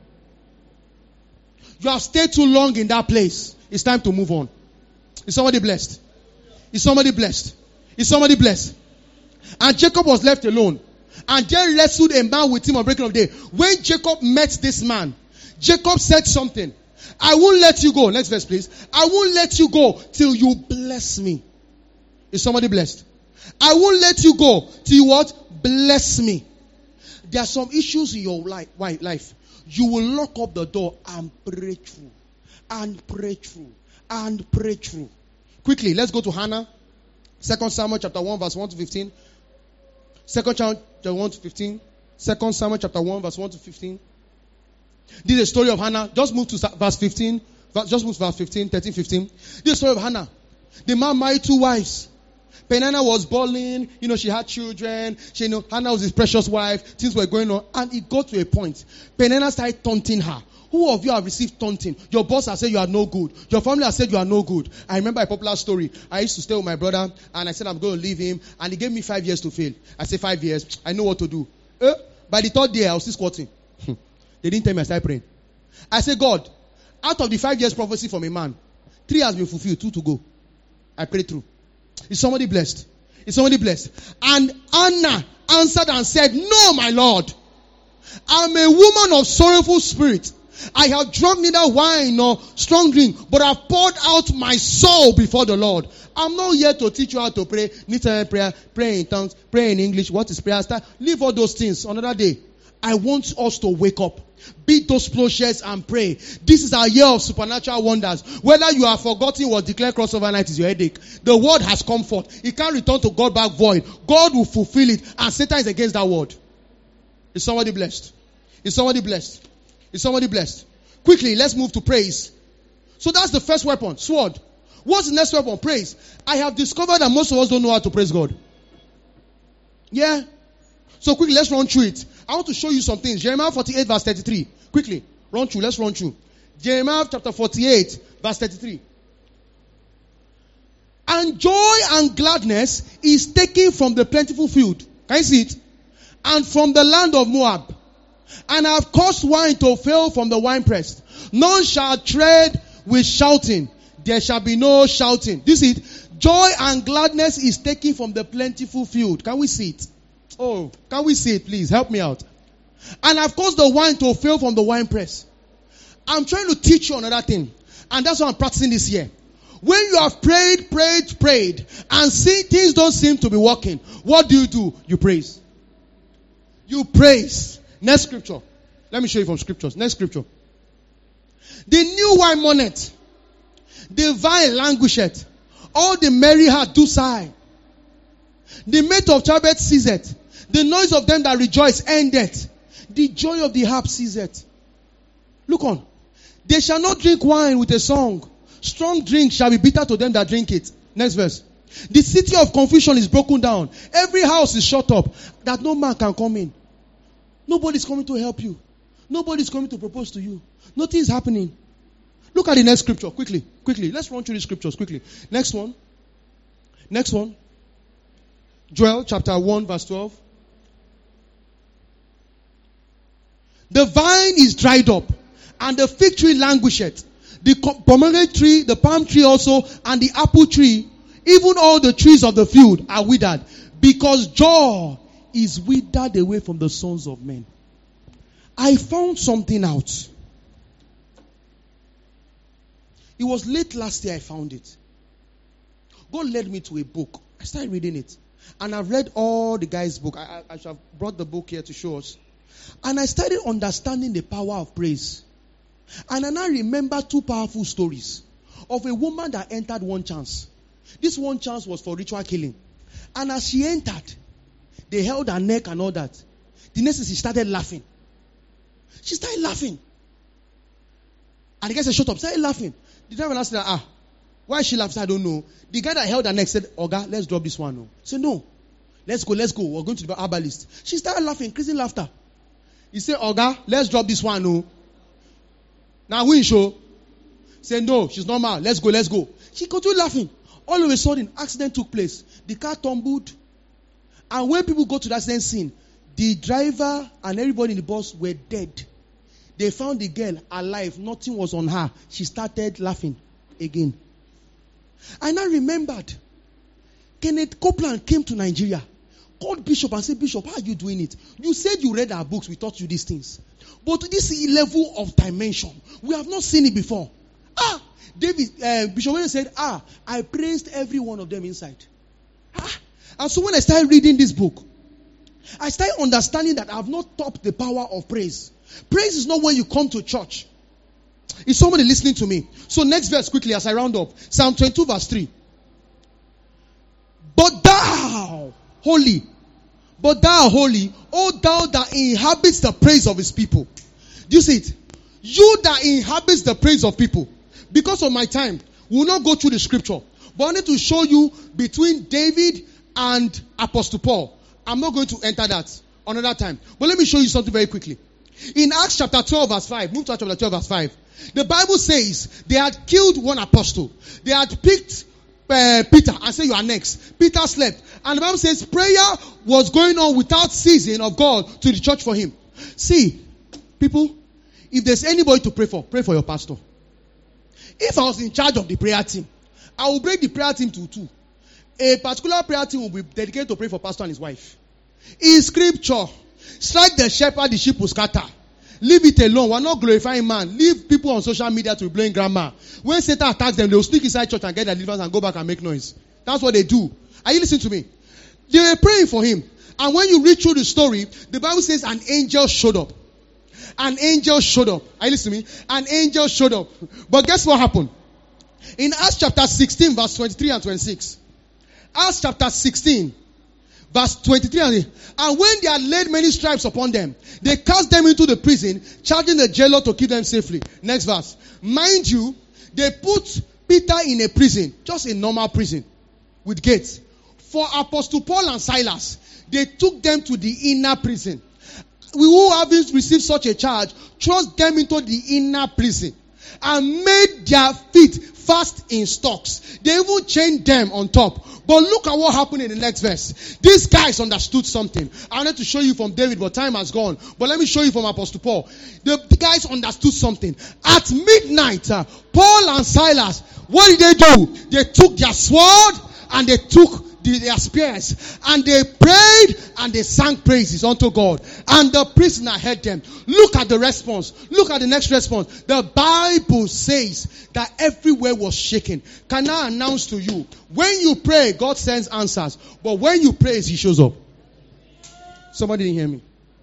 You have stayed too long in that place. It's time to move on. Is somebody blessed? Is somebody blessed? Is somebody blessed? And Jacob was left alone. And there wrestled a man with him on breaking of day. When Jacob met this man, Jacob said something. I won't let you go. Next verse, please. I won't let you go till you bless me. Is somebody blessed? I won't let you go till you what? Bless me. There are some issues in your life. You will lock up the door and pray through. And pray through. And pray through. Quickly, let's go to Hannah. 2 Samuel chapter 1 verse 1 to 15. 2 chapter 1 to 15. 2 Samuel chapter 1 verse 1 to 15. This is the story of Hannah. Just move to verse 15. Just move to verse 15, 13, 15. This is the story of Hannah. The man married 2 wives. Peninnah was balling. She had children. Hannah was his precious wife. Things were going on. And it got to a point. Peninnah started taunting her. Who of you have received taunting? Your boss has said you are no good. Your family has said you are no good. I remember a popular story. I used to stay with my brother and I said I'm going to leave him. And he gave me 5 years to fail. I said 5 years. I know what to do. By the 3rd day, I was still squatting. They didn't tell me I started praying. I said, God, out of the 5 years prophecy from a man, 3 has been fulfilled, 2 to go. I prayed through. Is somebody blessed? Is somebody blessed? And Anna answered and said, no, my Lord. I'm a woman of sorrowful spirit. I have drunk neither wine nor strong drink, but I've poured out my soul before the Lord. I'm not here to teach you how to pray. Need prayer, pray in tongues, pray in English. What is prayer? Leave all those things another day. I want us to wake up. Beat those plowshares and pray. This is our year of supernatural wonders. Whether you have forgotten what declared crossover night is your headache. The word has come forth. It can't return to God back void. God will fulfill it, and Satan is against that word. Is somebody blessed? Is somebody blessed? Is somebody blessed? Quickly, let's move to praise. So that's the first weapon, sword. What's the next weapon? Praise. I have discovered that most of us don't know how to praise God. Yeah. So quickly, let's run through it. I want to show you some things. Jeremiah 48 verse 33. Quickly, run through. Let's run through. Jeremiah chapter 48 verse 33. And joy and gladness is taken from the plentiful field. Can you see it? And from the land of Moab. And I have caused wine to fail from the winepress. None shall tread with shouting. There shall be no shouting. This is it. Joy and gladness is taken from the plentiful field. Can we see it? Oh, can we see it, please? Help me out. And I've caused the wine to fail from the winepress. I'm trying to teach you another thing. And that's what I'm practicing this year. When you have prayed, and see things don't seem to be working, what do? You praise. You praise. Next scripture. Let me show you from scriptures. Next scripture. The new wine monet. The vine languisheth. All the merry heart do sigh. The mate of childbirth ceaseth. The noise of them that rejoice endeth. The joy of the harp ceaseth. Look on. They shall not drink wine with a song. Strong drink shall be bitter to them that drink it. Next verse. The city of confusion is broken down. Every house is shut up, that no man can come in. Nobody's coming to help you. Nobody's coming to propose to you. Nothing is happening. Look at the next scripture. Quickly. Let's run through the scriptures quickly. Next one. Joel chapter 1 verse 12. The vine is dried up, and the fig tree languisheth. The pomegranate tree, the palm tree also, and the apple tree, even all the trees of the field are withered, because joy is withered away from the sons of men. I found something out. It was late last year I found it. God led me to a book. I started reading it. And I've read all the guys' book. I should have brought the book here to show us. And I started understanding the power of praise. And I now remember 2 powerful stories of a woman that entered one chance. This one chance was for ritual killing. And as she entered, they held her neck and all that. The next thing, she started laughing. She started laughing. And the guy said, shut up. Started laughing. The driver asked her, why she laughs? I don't know. The guy that held her neck said, Oga, let's drop this one. No. Said, no. Let's go. We're going to the herbalist. She started laughing, increasing laughter. He said, Oga, let's drop this one. No. Now we show. Said, no, she's normal. Let's go. She continued laughing. All of a sudden, accident took place. The car tumbled. And when people go to that accident scene, the driver and everybody in the bus were dead. They found the girl alive. Nothing was on her. She started laughing again. I now remembered. Kenneth Copeland came to Nigeria. Called Bishop and said, Bishop, how are you doing it? You said you read our books. We taught you these things. But this level of dimension, we have not seen it before. Bishop William said, I praised every one of them inside. And so when I started reading this book, I started understanding that I have not topped the power of praise. Praise is not when you come to church. Is somebody listening to me? So next verse quickly as I round up. Psalm 22 verse 3. But thou, holy, O thou that inhabits the praise of his people. Do you see it? You that inhabits the praise of people. Because of my time, we will not go through the scripture. But I need to show you between David and Apostle Paul. I'm not going to enter that another time. But let me show you something very quickly. In Acts chapter 12 verse 5, move to Acts chapter 12 verse 5. The Bible says they had killed one apostle. They had picked Peter and said, you are next. Peter slept. And the Bible says prayer was going on without ceasing of God to the church for him. See, People, if there's anybody to pray for your pastor. If I was in charge of the prayer team, I will break the prayer team to two. A particular prayer team will be dedicated to pray for pastor and his wife. In scripture, strike the shepherd, the sheep will scatter. Leave it alone. We're not glorifying man. Leave people on social media to be blowing grammar. When Satan attacks them, they will sneak inside church and get their deliverance and go back and make noise. That's what they do. Are you listening to me? They were praying for him. And when you read through the story, the Bible says an angel showed up. An angel showed up. Are you listening to me? An angel showed up. But guess what happened? In Acts chapter 16, verse 23 and 26. Acts chapter 16, verse 23 and when they had laid many stripes upon them, they cast them into the prison, charging the jailer to keep them safely. Next verse. Mind you, they put Peter in a prison, just a normal prison, with gates. For Apostle Paul and Silas, they took them to the inner prison. We who having received such a charge, thrust them into the inner prison and made their feet fast in stocks. They even chained them on top. But look at what happened in the next verse. These guys understood something. I wanted to show you from David, but time has gone. But let me show you from Apostle Paul. The guys understood something. At midnight, Paul and Silas, what did they do? They took their sword and they took their spears, and they prayed and they sang praises unto God, and the prisoner heard them. Look at the response. Look at the next response. The Bible says that everywhere was shaken. Can I announce to you, when you pray, God sends answers, but when you praise, He shows up. Somebody didn't hear me.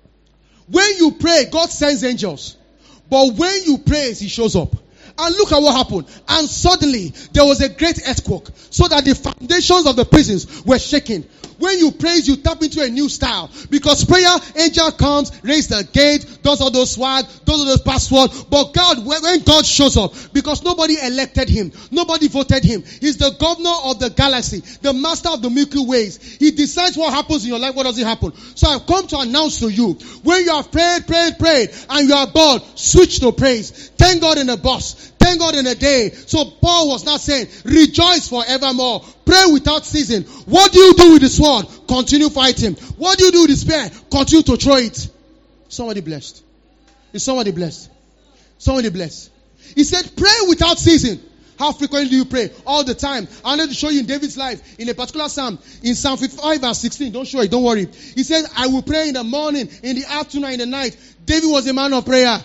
When you pray, God sends angels, but when you praise, He shows up. And look at what happened. And suddenly, there was a great earthquake, so that the foundations of the prisons were shaken. When you praise, you tap into a new style. Because prayer, angel comes, raise the gate, does all those swag, does all those passwords. But God, when God shows up, because nobody elected Him, nobody voted Him. He's the governor of the galaxy, the master of the Milky Ways. He decides what happens in your life, what doesn't happen. So I've come to announce to you, when you have prayed, and you are bored, switch to praise. Thank God in the bus. Thank God in a day. So Paul was not saying, rejoice forevermore. Pray without ceasing. What do you do with the sword? Continue fighting. What do you do with the spear? Continue to throw it. Somebody blessed. Is somebody blessed? Somebody blessed. He said, pray without ceasing. How frequently do you pray? All the time. I wanted to show you in David's life, in a particular psalm, in Psalm 55 verse 16. Don't show it, don't worry. He says, I will pray in the morning, in the afternoon, and in the night. David was a man of prayer.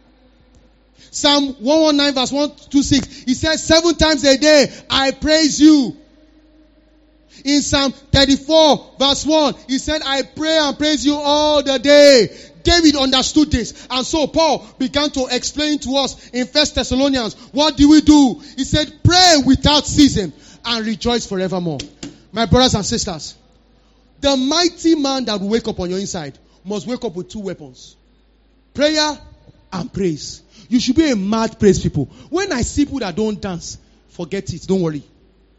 Psalm 119 verse 126. He says 7 times a day, I praise you. In Psalm 34 verse 1, he said, I pray and praise you all the day. David understood this. And so Paul began to explain to us in 1 Thessalonians, what do we do? He said, pray without ceasing and rejoice forevermore. My brothers and sisters, the mighty man that will wake up on your inside must wake up with 2 weapons. Prayer and praise. You should be a mad praise people. When I see people that don't dance, forget it. Don't worry.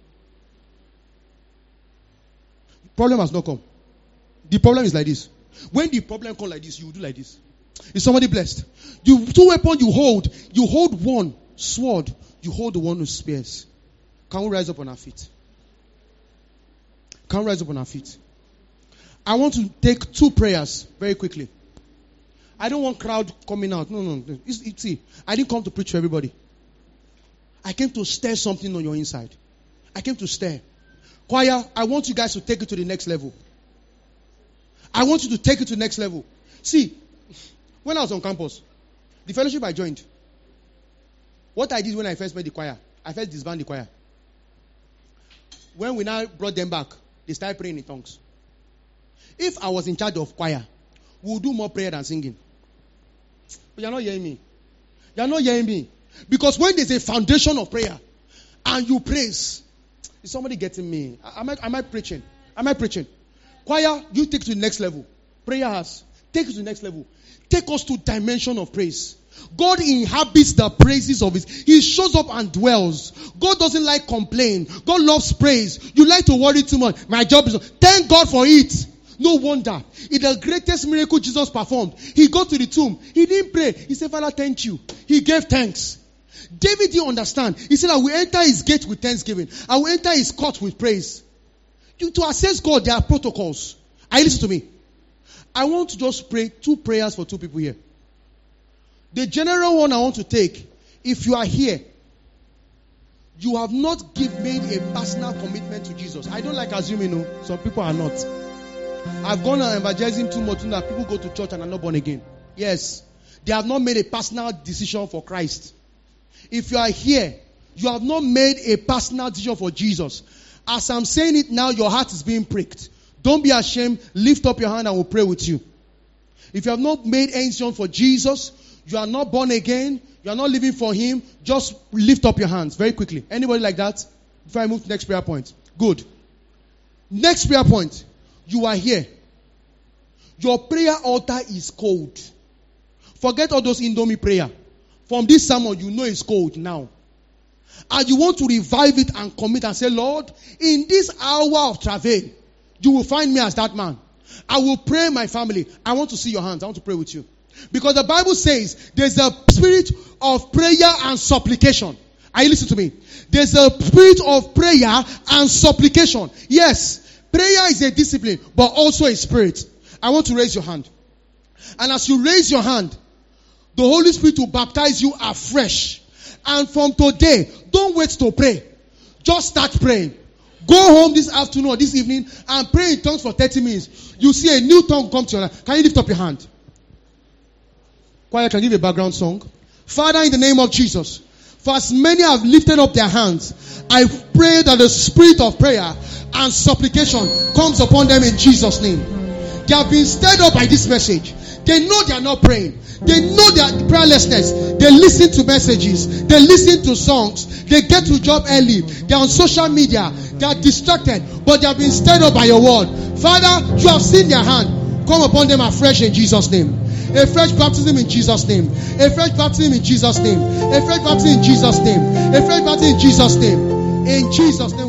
Problem has not come. The problem is like this. When the problem comes like this, you do like this. Is somebody blessed? The 2 weapons you hold one sword, you hold the one with spears. Can we rise up on our feet? Can we rise up on our feet? I want to take 2 prayers very quickly. I don't want crowd coming out. No. See, I didn't come to preach to everybody. I came to stir something on your inside. I came to stir. Choir, I want you guys to take it to the next level. I want you to take it to the next level. See, when I was on campus, the fellowship I joined, what I did when I first met the choir, I first disbanded the choir. When we now brought them back, they started praying in tongues. If I was in charge of choir, we would do more prayer than singing. But you're not hearing me. You're not hearing me. Because when there's a foundation of prayer and you praise, is somebody getting me? Am I preaching? Am I preaching? Choir, you take it to the next level. Prayer has. Take it to the next level. Take us to dimension of praise. God inhabits the praises of His. He shows up and dwells. God doesn't like complain. God loves praise. You like to worry too much. My job is... Thank God for it. No wonder. In the greatest miracle Jesus performed, He got to the tomb. He didn't pray. He said, Father, thank you. He gave thanks. David didn't understand. He said, I will enter His gate with thanksgiving. I will enter His court with praise. To access God, there are protocols. Are you listening to me? I want to just pray 2 prayers for 2 people here. The general one I want to take, if you are here, you have not made a personal commitment to Jesus. I don't like assuming, some people are not. I've gone on evangelism too much that people go to church and are not born again. Yes. They have not made a personal decision for Christ. If you are here, you have not made a personal decision for Jesus. As I'm saying it now, your heart is being pricked. Don't be ashamed. Lift up your hand and we'll pray with you. If you have not made any decision for Jesus, you are not born again, you are not living for Him, just lift up your hands very quickly. Anybody like that? Before I move to the next prayer point. Good. Next prayer point. You are here. Your prayer altar is cold. Forget all those Indomie prayer. From this sermon, you know it's cold now. And you want to revive it and commit and say, Lord, in this hour of travail, you will find me as that man. I will pray my family. I want to see your hands. I want to pray with you. Because the Bible says there's a spirit of prayer and supplication. Are you listening to me? There's a spirit of prayer and supplication. Yes, prayer is a discipline, but also a spirit. I want to raise your hand. And as you raise your hand, the Holy Spirit will baptize you afresh. And from today, don't wait to pray. Just start praying. Go home this afternoon or this evening and pray in tongues for 30 minutes. You see a new tongue come to your life. Can you lift up your hand? Choir, can give a background song. Father, in the name of Jesus, for as many have lifted up their hands, I pray that the spirit of prayer and supplication comes upon them in Jesus' name. They have been stirred up by this message. They know they are not praying. They know their prayerlessness. They listen to messages. They listen to songs. They get to job early. They are on social media. They are distracted. But they have been stirred up by your word. Father, you have seen their hand. Come upon them afresh in Jesus' name. A fresh baptism in Jesus' name. A fresh baptism in Jesus' name. A fresh baptism in Jesus' name. A fresh baptism in Jesus' name. In Jesus' name.